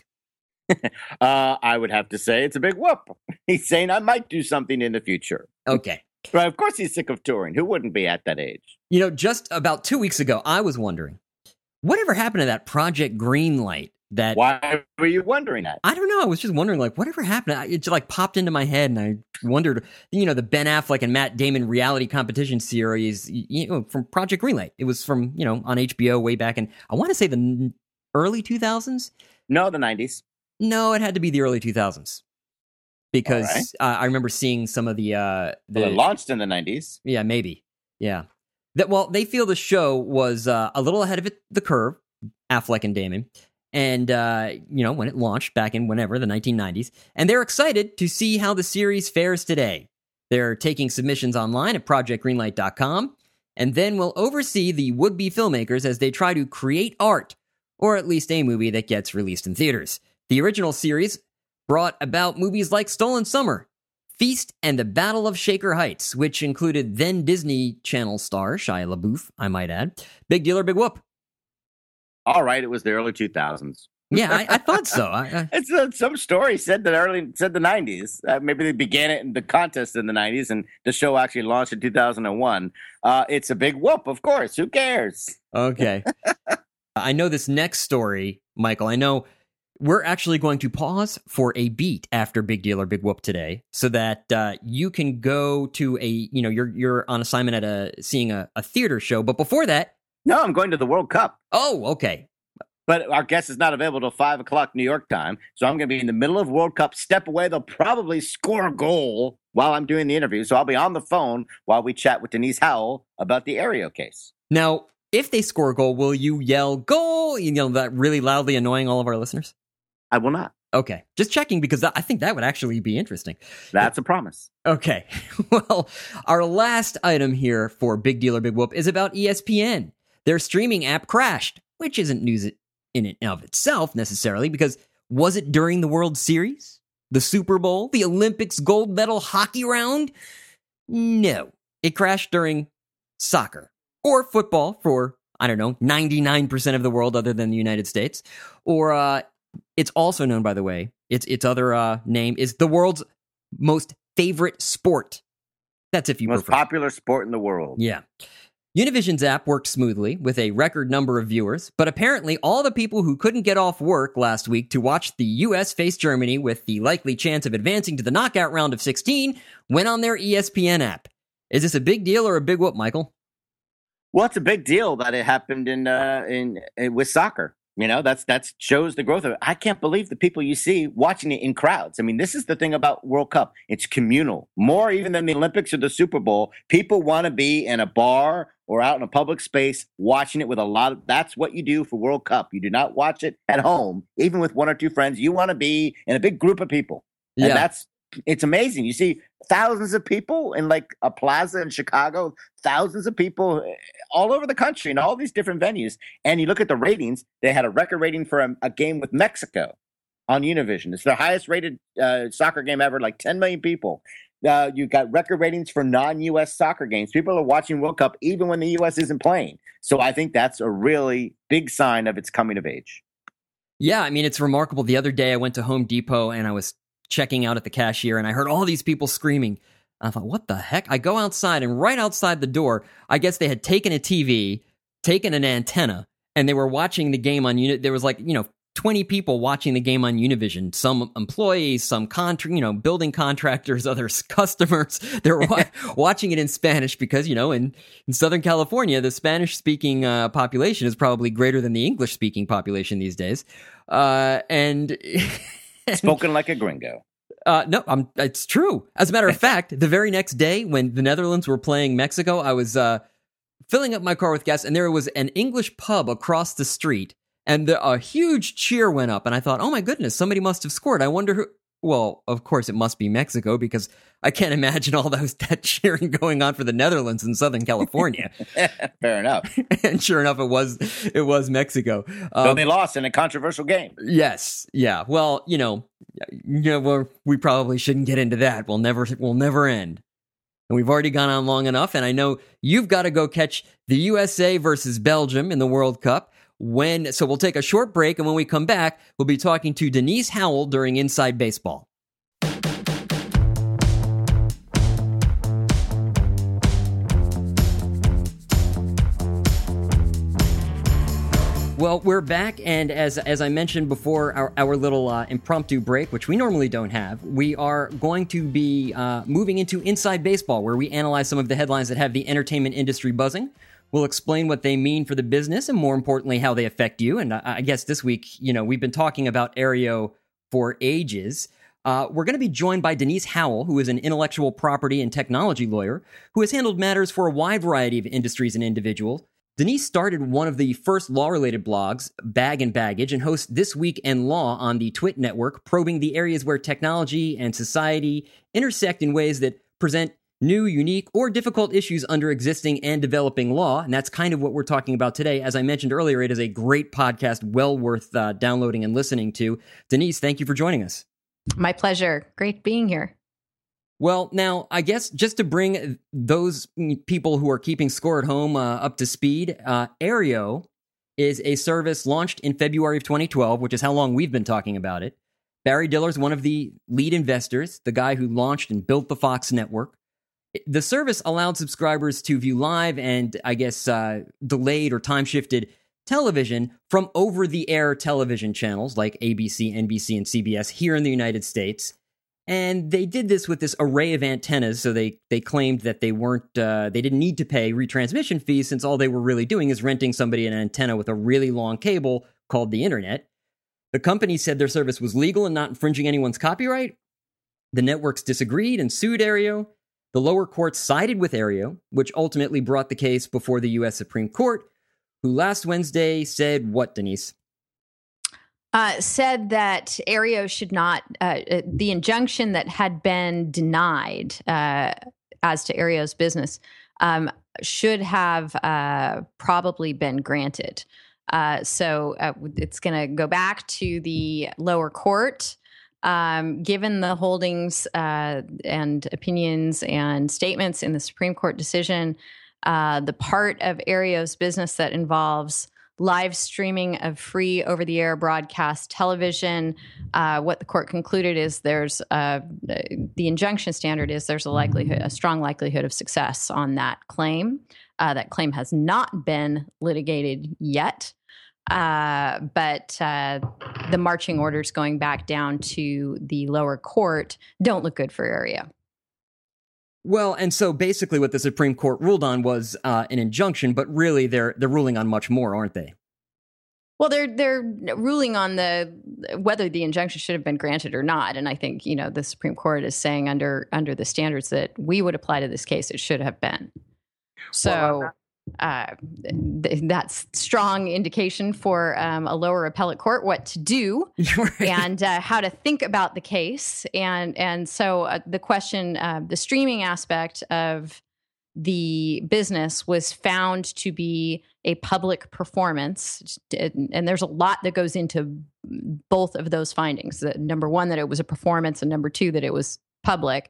uh, I would have to say it's a big whoop. He's saying I might do something in the future. Okay. But of course he's sick of touring. Who wouldn't be at that age? You know, just about two weeks ago, I was wondering, whatever happened to that Project Greenlight? That Why were you wondering that? I don't know. I was just wondering, like, whatever happened? It just like popped into my head, and I wondered, you know, the Ben Affleck and Matt Damon reality competition series, you know, from Project Greenlight. It was from, you know, on H B O way back in, I want to say the early two thousands. No, the nineties. No, it had to be the early two thousands because right. uh, I remember seeing some of the uh, the well, it launched in the nineties. Yeah, maybe. Yeah. That well, they feel the show was uh, a little ahead of it, the curve, Affleck and Damon. And, uh, you know, when it launched back in whenever, the nineteen nineties. And they're excited to see how the series fares today. They're taking submissions online at project greenlight dot com, and then will oversee the would-be filmmakers as they try to create art, or at least a movie that gets released in theaters. The original series brought about movies like Stolen Summer, Feast, and The Battle of Shaker Heights, which included then Disney Channel star Shia LaBeouf, I might add. Big deal or big whoop? All right, it was the early two thousands. Yeah, I, I thought so. I, I... It's uh, some story said that early said the nineties. Uh, maybe they began it in the contest in the nineties, and the show actually launched in two thousand one. Uh, it's a big whoop, of course. Who cares? Okay. I know this next story, Michael. I know we're actually going to pause for a beat after Big Deal or Big Whoop today, so that uh, you can go to a you know you're you're on assignment at a seeing a, a theater show. But before that. No, I'm going to the World Cup. Oh, okay. But our guest is not available till five o'clock New York time. So I'm going to be in the middle of World Cup, step away. They'll probably score a goal while I'm doing the interview. So I'll be on the phone while we chat with Denise Howell about the Aereo case. Now, if they score a goal, will you yell, goal? You know, that really loudly annoying all of our listeners? I will not. Okay. Just checking because I think that would actually be interesting. That's a promise. Okay. Well, our last item here for Big Deal or Big Whoop is about E S P N. Their streaming app crashed, which isn't news in and of itself necessarily, because was it during the World Series, the Super Bowl, the Olympics gold medal hockey round? No. It crashed during soccer or football for, I don't know, ninety-nine percent of the world other than the United States. Or uh, it's also known, by the way, its its other uh, name is the world's most favorite sport. That's if you most prefer. popular sport in the world. Yeah. Univision's app worked smoothly with a record number of viewers, but apparently all the people who couldn't get off work last week to watch the U S face Germany with the likely chance of advancing to the knockout round of sixteen went on their E S P N app. Is this a big deal or a big whoop, Michael? Well, it's a big deal that it happened in uh, in, in with soccer. You know, that's that shows the growth of it. I can't believe the people you see watching it in crowds. I mean, this is the thing about World Cup. It's communal. More even than the Olympics or the Super Bowl. People want to be in a bar or out in a public space watching it with a lot of, that's what you do for World Cup. You do not watch it at home, even with one or two friends. You want to be in a big group of people. And Yeah. that's, it's amazing. You see thousands of people in like a plaza in Chicago, thousands of people all over the country in all these different venues. And you look at the ratings, they had a record rating for a, a game with Mexico on Univision. It's their highest rated uh, soccer game ever, like ten million people. Uh, you've got record ratings for non-U S soccer games. People are watching World Cup even when the U S isn't playing. So I think that's a really big sign of its coming of age. Yeah, I mean, it's remarkable. The other day I went to Home Depot and I was checking out at the cashier and I heard all these people screaming. I thought, what the heck? I go outside and right outside the door, I guess they had taken a T V, taken an antenna, and they were watching the game on Uni. There was like, you know, twenty people watching the game on Univision. Some employees, some contra- you know, building contractors, others customers. They were wa- watching it in Spanish because, you know, in, in Southern California, the Spanish-speaking uh, population is probably greater than the English-speaking population these days. Uh, and spoken like a gringo. Uh, no, I'm, it's true. As a matter of fact, the very next day when the Netherlands were playing Mexico, I was uh, filling up my car with gas, and there was an English pub across the street, and the, a huge cheer went up, and I thought, oh my goodness, somebody must have scored. I wonder who... Well, of course, it must be Mexico, because I can't imagine all those that cheering going on for the Netherlands in Southern California. Fair enough. And sure enough, it was it was Mexico. Um, so they um, lost in a controversial game. Yes, yeah. Well, you know, you know, we're, we probably shouldn't get into that. We'll never, we'll never end. And we've already gone on long enough. And I know you've got to go catch the U S A versus Belgium in the World Cup. When so we'll take a short break, and when we come back, we'll be talking to Denise Howell during Inside Baseball. Well, we're back, and as as I mentioned before, our, our little uh, impromptu break, which we normally don't have, we are going to be uh, moving into Inside Baseball, where we analyze some of the headlines that have the entertainment industry buzzing. We'll explain what they mean for the business and, more importantly, how they affect you. And I, I guess this week, you know, we've been talking about Aereo for ages. Uh, we're going to be joined by Denise Howell, who is an intellectual property and technology lawyer who has handled matters for a wide variety of industries and individuals. Denise started one of the first law-related blogs, Bag and Baggage, and hosts This Week in Law on the Twit Network, probing the areas where technology and society intersect in ways that present new, unique, or difficult issues under existing and developing law. And that's kind of what we're talking about today. As I mentioned earlier, it is a great podcast, well worth uh, downloading and listening to. Denise, thank you for joining us. My pleasure. Great being here. Well, now, I guess just to bring those people who are keeping score at home uh, up to speed, uh, Aereo is a service launched in February of twenty twelve, which is how long we've been talking about it. Barry Diller is one of the lead investors, the guy who launched and built the Fox network. The service allowed subscribers to view live and, I guess, uh, delayed or time-shifted television from over-the-air television channels like A B C, N B C, and C B S here in the United States. And they did this with this array of antennas, so they they claimed that they weren't uh, they didn't need to pay retransmission fees, since all they were really doing is renting somebody an antenna with a really long cable called the internet. The company said their service was legal and not infringing anyone's copyright. The networks disagreed and sued Aereo. The lower court sided with Aereo, which ultimately brought the case before the U S Supreme Court, who last Wednesday said what, Denise? Uh, said that Aereo should not, uh, the injunction that had been denied uh, as to Aereo's business um, should have uh, probably been granted. Uh, so uh, it's going to go back to the lower court. Um, given the holdings uh, and opinions and statements in the Supreme Court decision, uh, the part of Aereo's business that involves live streaming of free over-the-air broadcast television, uh, what the court concluded is there's uh, the injunction standard is there's a likelihood, a strong likelihood of success on that claim. Uh, that claim has not been litigated yet. Uh, but uh, the marching orders going back down to the lower court don't look good for Aereo. Well, and so basically what the Supreme Court ruled on was uh, an injunction, but really they're they're ruling on much more, aren't they? Well, they're they're ruling on the whether the injunction should have been granted or not, and I think you know the Supreme Court is saying under under the standards that we would apply to this case, it should have been. So. Well, Uh, th- that's strong indication for um, a lower appellate court what to do right. and uh, how to think about the case. And and so uh, the question, uh, the streaming aspect of the business was found to be a public performance. And, and there's a lot that goes into both of those findings. That, number one, that it was a performance, and number two, that it was public.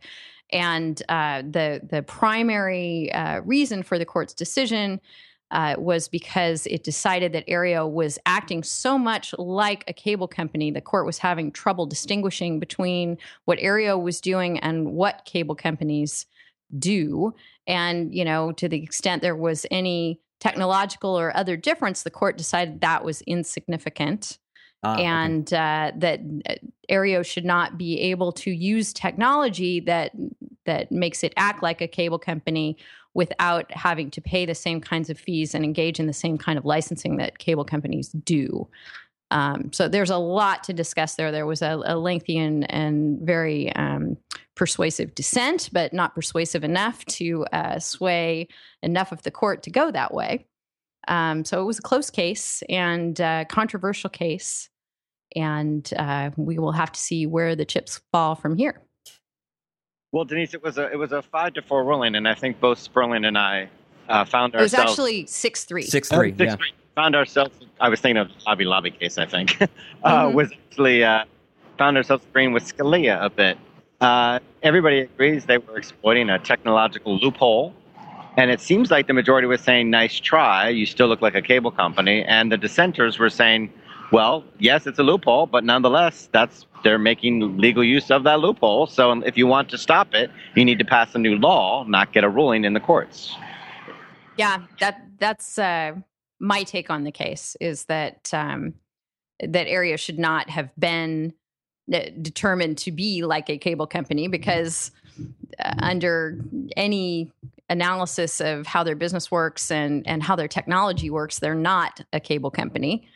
And uh, the the primary uh, reason for the court's decision uh, was because it decided that Aereo was acting so much like a cable company. The court was having trouble distinguishing between what Aereo was doing and what cable companies do. And, you know, to the extent there was any technological or other difference, the court decided that was insignificant. Ah, and okay. uh, that Aereo should not be able to use technology that that makes it act like a cable company without having to pay the same kinds of fees and engage in the same kind of licensing that cable companies do. Um, so there's a lot to discuss there. There was a, a lengthy and, and very um, persuasive dissent, but not persuasive enough to uh, sway enough of the court to go that way. Um, so it was a close case and uh, controversial case, and uh, we will have to see where the chips fall from here. Well, Denise, it was a it was a five to four ruling, and I think both Sperling and I uh, found ourselves. It was actually six three. Six three. Oh, six, yeah. three. Found ourselves. I was thinking of Hobby Lobby case. I think uh, mm-hmm. was actually uh, found ourselves agreeing with Scalia a bit. Uh, everybody agrees they were exploiting a technological loophole. And it seems like the majority was saying, nice try, you still look like a cable company. And the dissenters were saying, well, yes, it's a loophole, but nonetheless, that's they're making legal use of that loophole. So if you want to stop it, you need to pass a new law, not get a ruling in the courts. Yeah, that that's uh, my take on the case, is that um, that Aereo should not have been determined to be like a cable company, because uh, under any analysis of how their business works and, and how their technology works, they're not a cable company.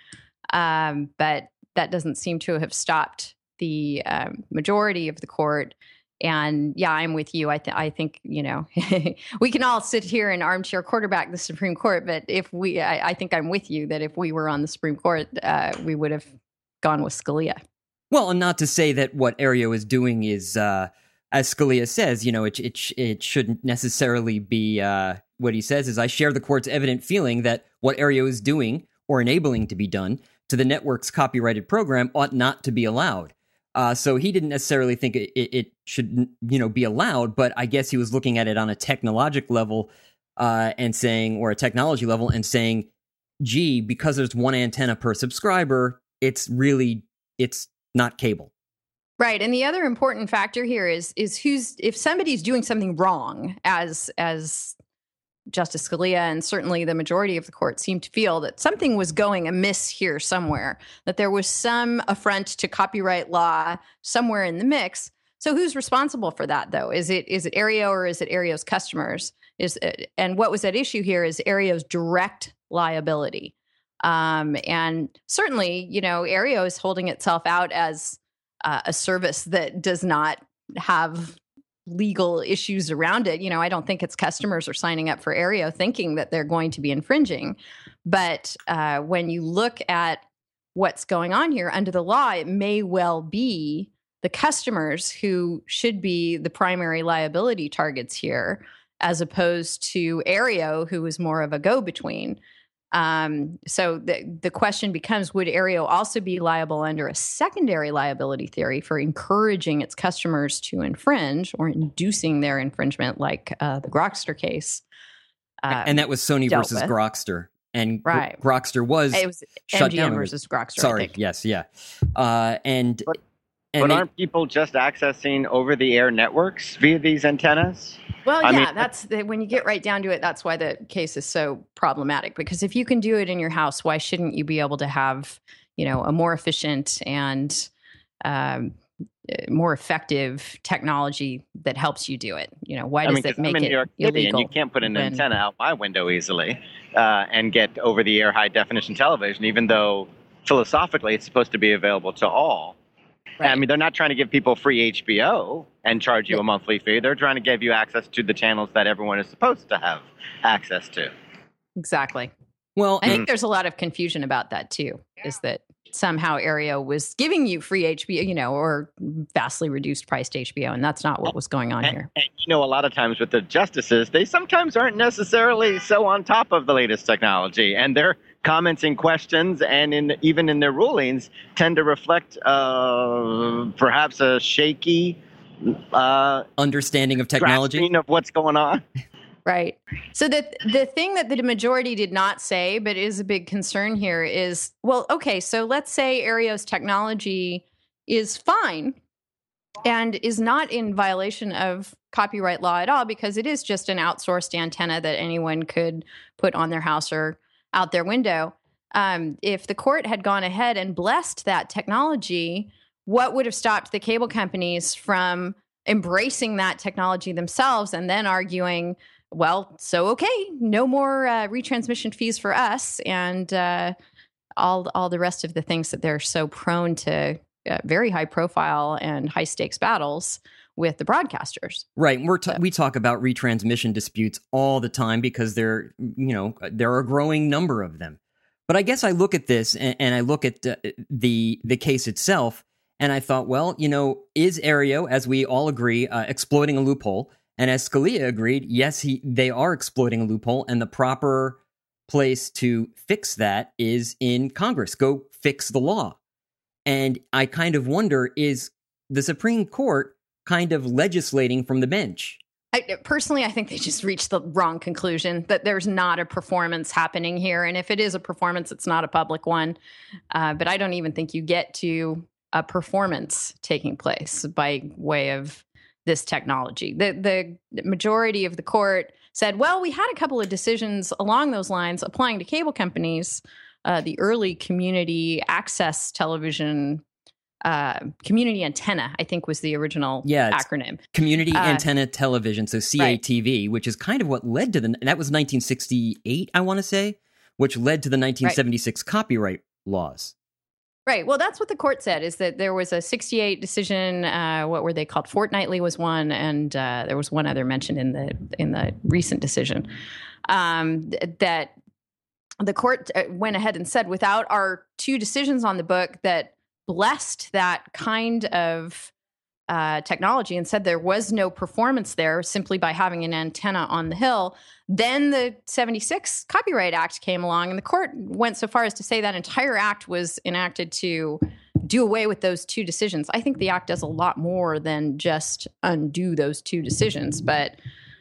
Um, but that doesn't seem to have stopped the um, majority of the court. And yeah, I'm with you. I, th- I think, you know, we can all sit here and armchair quarterback the Supreme Court. But if we, I, I think I'm with you that if we were on the Supreme Court, uh, we would have gone with Scalia. Well, and not to say that what Aereo is doing is, uh, as Scalia says, you know, it it it shouldn't necessarily be uh, what he says is, I share the court's evident feeling that what Aereo is doing or enabling to be done to the network's copyrighted program ought not to be allowed. Uh, so he didn't necessarily think it, it, it should, you know, be allowed, but I guess he was looking at it on a technological level uh, and saying, or a technology level and saying, gee, because there's one antenna per subscriber, it's really, it's not cable. Right. And the other important factor here is is who's if somebody's doing something wrong, as as Justice Scalia and certainly the majority of the court seemed to feel that something was going amiss here somewhere, that there was some affront to copyright law somewhere in the mix. So who's responsible for that, though? Is it is it Aereo or is it Aereo's customers? Is and what was at issue here is Aereo's direct liability. Um, and certainly, you know, Aereo is holding itself out as Uh, a service that does not have legal issues around it. You know, I don't think its customers are signing up for Aereo thinking that they're going to be infringing. But uh, when you look at what's going on here under the law, it may well be the customers who should be the primary liability targets here, as opposed to Aereo, who is more of a go-between. Um, so the the question becomes, would Aereo also be liable under a secondary liability theory for encouraging its customers to infringe or inducing their infringement, like uh, the Grokster case? Uh, and that was Sony versus with. Grokster. And right. Gr- Grokster was, it was shut M G M down. versus Grokster. Sorry, yes, yeah. Uh, and but, and but they, aren't people just accessing over-the-air networks via these antennas? Well, I yeah, mean, that's the, when you get right down to it, that's why the case is so problematic. Because if you can do it in your house, why shouldn't you be able to have, you know, a more efficient and um, more effective technology that helps you do it? You know, why does I mean, it make I'm in it New York City illegal? and you can't put an then, antenna out my window easily uh, and get over-the-air high-definition television, even though philosophically it's supposed to be available to all. Right. I mean, they're not trying to give people free H B O and charge you a monthly fee. They're trying to give you access to the channels that everyone is supposed to have access to. Exactly. Well, I think there's a lot of confusion about that, too, is that somehow Aereo was giving you free H B O, you know, or vastly reduced priced H B O, and that's not what was going on and, here. And, you know, a lot of times with the justices, they sometimes aren't necessarily so on top of the latest technology, and they're comments and questions, and in even in their rulings, tend to reflect uh, perhaps a shaky uh, understanding of technology grasping of what's going on. Right. So the the thing that the majority did not say, but is a big concern here is, well, okay, so let's say Aereo's technology is fine and is not in violation of copyright law at all because it is just an outsourced antenna that anyone could put on their house or out their window. Um, if the court had gone ahead and blessed that technology, what would have stopped the cable companies from embracing that technology themselves and then arguing, well, so okay, no more uh, retransmission fees for us, and uh, all all the rest of the things that they're so prone to, uh, very high profile and high stakes battles with the broadcasters. Right. We're t- we talk about retransmission disputes all the time because there, you know, there are a growing number of them. But I guess I look at this and, and I look at uh, the the case itself, and I thought, well, you know, is Aereo, as we all agree, uh, exploiting a loophole? And as Scalia agreed, yes, he they are exploiting a loophole, and the proper place to fix that is in Congress. Go fix the law. And I kind of wonder, is the Supreme Court kind of legislating from the bench? I, personally, I think they just reached the wrong conclusion, that there's not a performance happening here. And if it is a performance, it's not a public one. Uh, but I don't even think you get to a performance taking place by way of this technology. The, the majority of the court said, well, we had a couple of decisions along those lines applying to cable companies. Uh, the early community access television, uh, community antenna, I think was the original yeah, acronym. Community uh, Antenna Television, so C A T V, right. Which is kind of what led to the, that was nineteen sixty-eight, I want to say, which led to the nineteen seventy-six right. copyright laws. Right. Well, that's what the court said, is that there was a sixty-eight decision. Uh, what were they called? Fortnightly was one, and uh, there was one other mentioned in the in the recent decision. Um, th- that the court went ahead and said, without our two decisions on the book that blessed that kind of uh, technology and said there was no performance there simply by having an antenna on the hill, then the seventy-six Copyright Act came along, and the court went so far as to say that entire act was enacted to do away with those two decisions. I think the act does a lot more than just undo those two decisions, but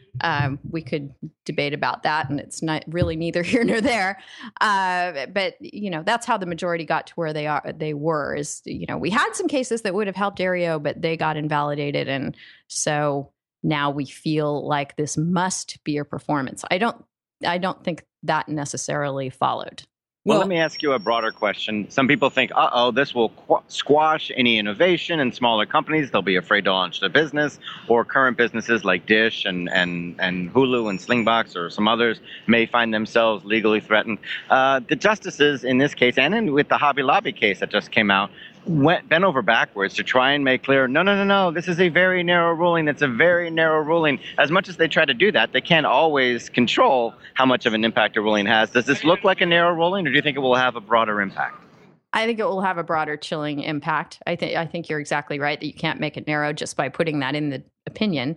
um, we could debate about that, and it's not really neither here nor there. Uh, but you know, that's how the majority got to where they are. They were is you know we had some cases that would have helped Aereo, but they got invalidated, and so now we feel like this must be a performance. I don't. I don't think that necessarily followed. Well, well, let me ask you a broader question. Some people think, uh-oh, this will qu- squash any innovation in smaller companies. They'll be afraid to launch their business, or current businesses like Dish and, and, and Hulu and Slingbox or some others may find themselves legally threatened. Uh, the justices in this case, and in, with the Hobby Lobby case that just came out, went bent over backwards to try and make clear, no, no, no, no, this is a very narrow ruling. That's a very narrow ruling. As much as they try to do that, they can't always control how much of an impact a ruling has. Does this look like a narrow ruling, or do you think it will have a broader impact? I think it will have a broader chilling impact. I think I think you're exactly right that you can't make it narrow just by putting that in the opinion,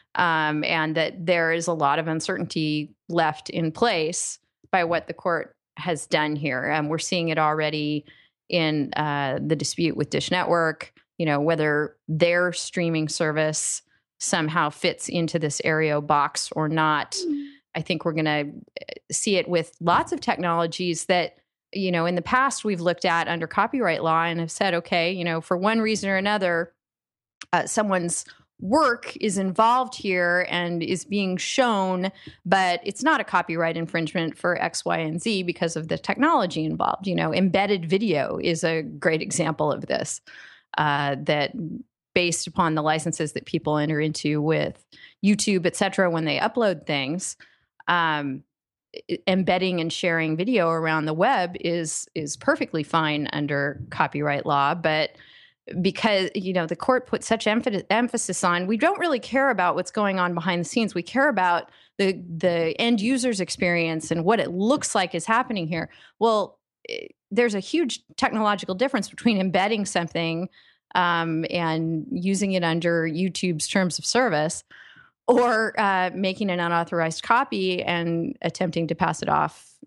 um, and that there is a lot of uncertainty left in place by what the court has done here. And um, we're seeing it already in uh, the dispute with Dish Network, you know, whether their streaming service somehow fits into this Aereo box or not. Mm. I think we're going to see it with lots of technologies that, you know, in the past we've looked at under copyright law and have said, okay, you know, for one reason or another, uh, someone's work is involved here and is being shown, but it's not a copyright infringement for X, Y, and Z because of the technology involved. You know, embedded video is a great example of this, uh, that based upon the licenses that people enter into with YouTube, et cetera, when they upload things, um, embedding and sharing video around the web is is perfectly fine under copyright law, but because, you know, the court put such emph- emphasis on, we don't really care about what's going on behind the scenes. We care about the the end user's experience and what it looks like is happening here. Well, it, there's a huge technological difference between embedding something um, and using it under YouTube's terms of service, or uh, making an unauthorized copy and attempting to pass it off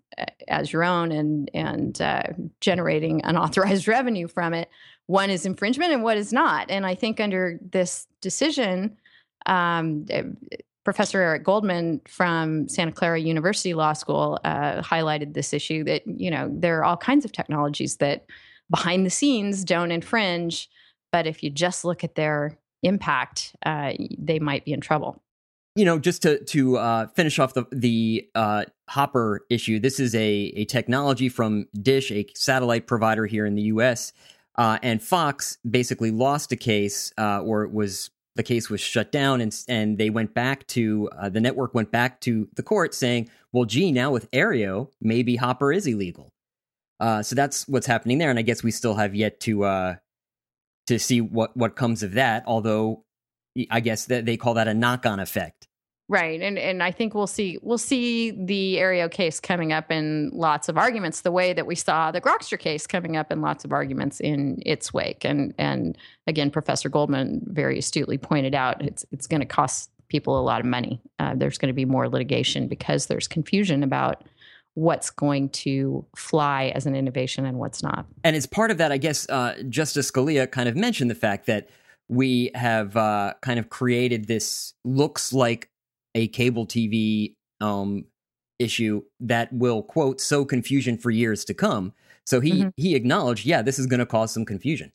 as your own and and uh, generating unauthorized revenue from it. One is infringement and what is not. And I think under this decision, um, Professor Eric Goldman from Santa Clara University Law School uh, highlighted this issue that, you know, there are all kinds of technologies that behind the scenes don't infringe, but if you just look at their impact, uh, they might be in trouble. You know, just to to uh, finish off the the uh, Hopper issue, this is a a technology from Dish, a satellite provider here in the U S, uh, and Fox basically lost a case, uh, or it was the case was shut down, and and they went back to uh, the network went back to the court saying, well, gee, now with Aereo, maybe Hopper is illegal. Uh, so that's what's happening there, and I guess we still have yet to uh, to see what what comes of that. Although I guess that they call that a knock-on effect. Right, and and I think we'll see we'll see the Aereo case coming up in lots of arguments, the way that we saw the Grokster case coming up in lots of arguments in its wake. And and again, Professor Goldman very astutely pointed out it's it's going to cost people a lot of money. Uh, there's going to be more litigation because there's confusion about what's going to fly as an innovation and what's not. And as part of that, I guess uh, Justice Scalia kind of mentioned the fact that we have uh, kind of created this looks like a cable T V um, issue that will, quote, sow confusion for years to come. So he mm-hmm. he acknowledged, yeah, this is going to cause some confusion.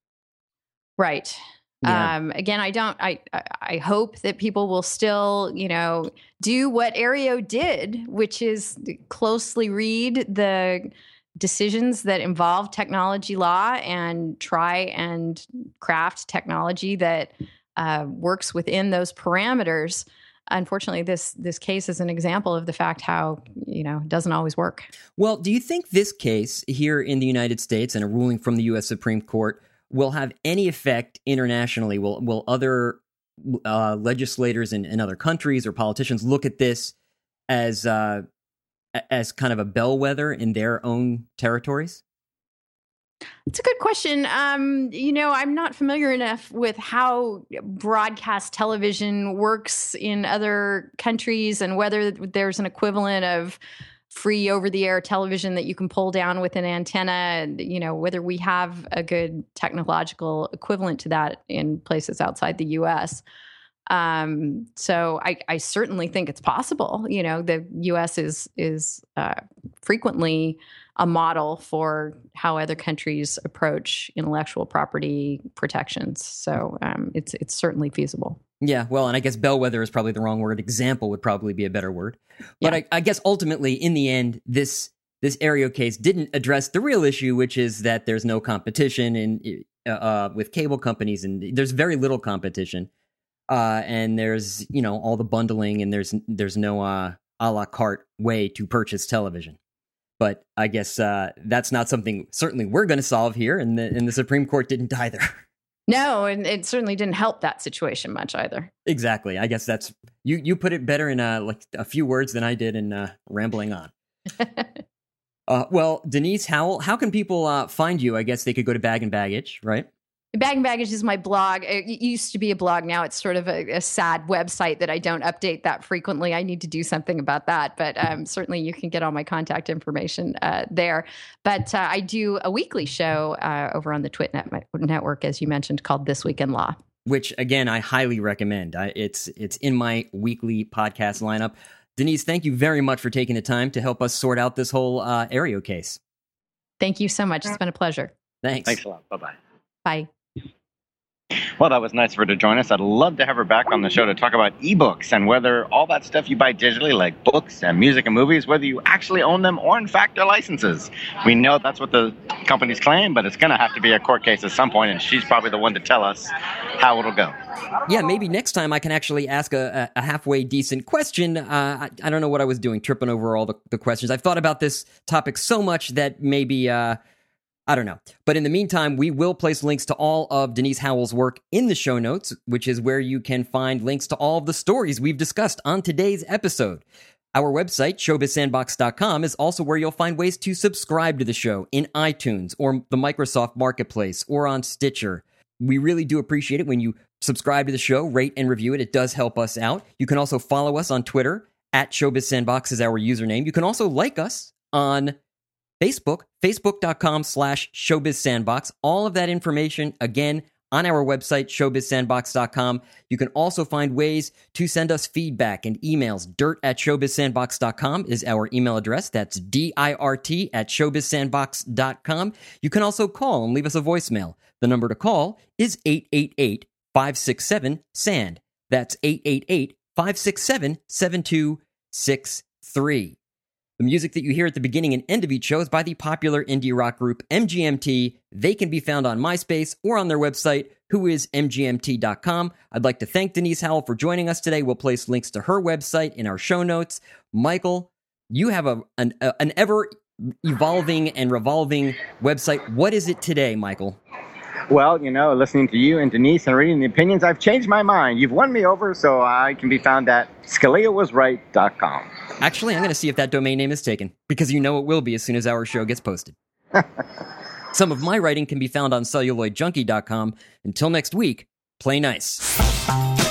Right. Yeah. Um, again, I don't. I I hope that people will still, you know, do what Aereo did, which is closely read the decisions that involve technology law and try and craft technology that uh, works within those parameters. Unfortunately, this this case is an example of the fact how, you know, it doesn't always work. Well, do you think this case here in the United States and a ruling from the U S Supreme Court will have any effect internationally? Will will other uh, legislators in, in other countries or politicians look at this as uh, as kind of a bellwether in their own territories? It's a good question. Um, you know, I'm not familiar enough with how broadcast television works in other countries and whether there's an equivalent of free over-the-air television that you can pull down with an antenna, you know, whether we have a good technological equivalent to that in places outside the U S. Um, so I, I certainly think it's possible. You know, the U S is is uh, frequently a model for how other countries approach intellectual property protections. So um, it's it's certainly feasible. Yeah, well, and I guess bellwether is probably the wrong word. Example would probably be a better word. But yeah. I, I guess ultimately, in the end, this this Aereo case didn't address the real issue, which is that there's no competition in uh, with cable companies, and there's very little competition. Uh, and there's, you know, all the bundling, and there's there's no uh, a la carte way to purchase television. But I guess uh, that's not something certainly we're going to solve here, and the and the Supreme Court didn't either. No, and it certainly didn't help that situation much either. Exactly. I guess that's you. You put it better in uh, like a few words than I did in uh, rambling on. uh, well, Denise Howell, how can people uh, find you? I guess they could go to Bag and Baggage, right? Bag and Baggage is my blog. It used to be a blog. Now it's sort of a, a sad website that I don't update that frequently. I need to do something about that. But um, certainly you can get all my contact information uh, there. But uh, I do a weekly show uh, over on the Twit Net- Network, as you mentioned, called This Week in Law. Which, again, I highly recommend. I, it's it's in my weekly podcast lineup. Denise, thank you very much for taking the time to help us sort out this whole uh, Aereo case. Thank you so much. It's been a pleasure. Thanks. Thanks a lot. Bye-bye. Bye. Well, that was nice for her to join us. I'd love to have her back on the show to talk about ebooks and whether all that stuff you buy digitally, like books and music and movies, whether you actually own them or, in fact, they're licenses. We know that's what the companies claim, but it's going to have to be a court case at some point, and she's probably the one to tell us how it'll go. Yeah, maybe next time I can actually ask a, a halfway decent question. Uh, I, I don't know what I was doing, tripping over all the, the questions. I've thought about this topic so much that maybe... Uh, I don't know. But in the meantime, we will place links to all of Denise Howell's work in the show notes, which is where you can find links to all of the stories we've discussed on today's episode. Our website, showbiz sandbox dot com, is also where you'll find ways to subscribe to the show in iTunes or the Microsoft Marketplace or on Stitcher. We really do appreciate it when you subscribe to the show, rate and review it. It does help us out. You can also follow us on Twitter. At ShowbizSandbox is our username. You can also like us on Facebook, facebook.com slash showbizsandbox. All of that information, again, on our website, showbiz sandbox dot com. You can also find ways to send us feedback and emails. Dirt at showbiz sandbox dot com is our email address. That's D I R T at showbiz sandbox dot com. You can also call and leave us a voicemail. The number to call is eight eight eight, five six seven, S A N D. That's eight eight eight, five six seven, seven two six three. The music that you hear at the beginning and end of each show is by the popular indie rock group M G M T. They can be found on MySpace or on their website, who is m g m t dot com. I'd like to thank Denise Howell for joining us today. We'll place links to her website in our show notes. Michael, you have a an, a, an ever-evolving and revolving website. What is it today, Michael? Well, you know, listening to you and Denise and reading the opinions, I've changed my mind. You've won me over, so I can be found at scalia was right dot com. Actually, I'm going to see if that domain name is taken, because you know it will be as soon as our show gets posted. Some of my writing can be found on celluloid junkie dot com. Until next week, play nice.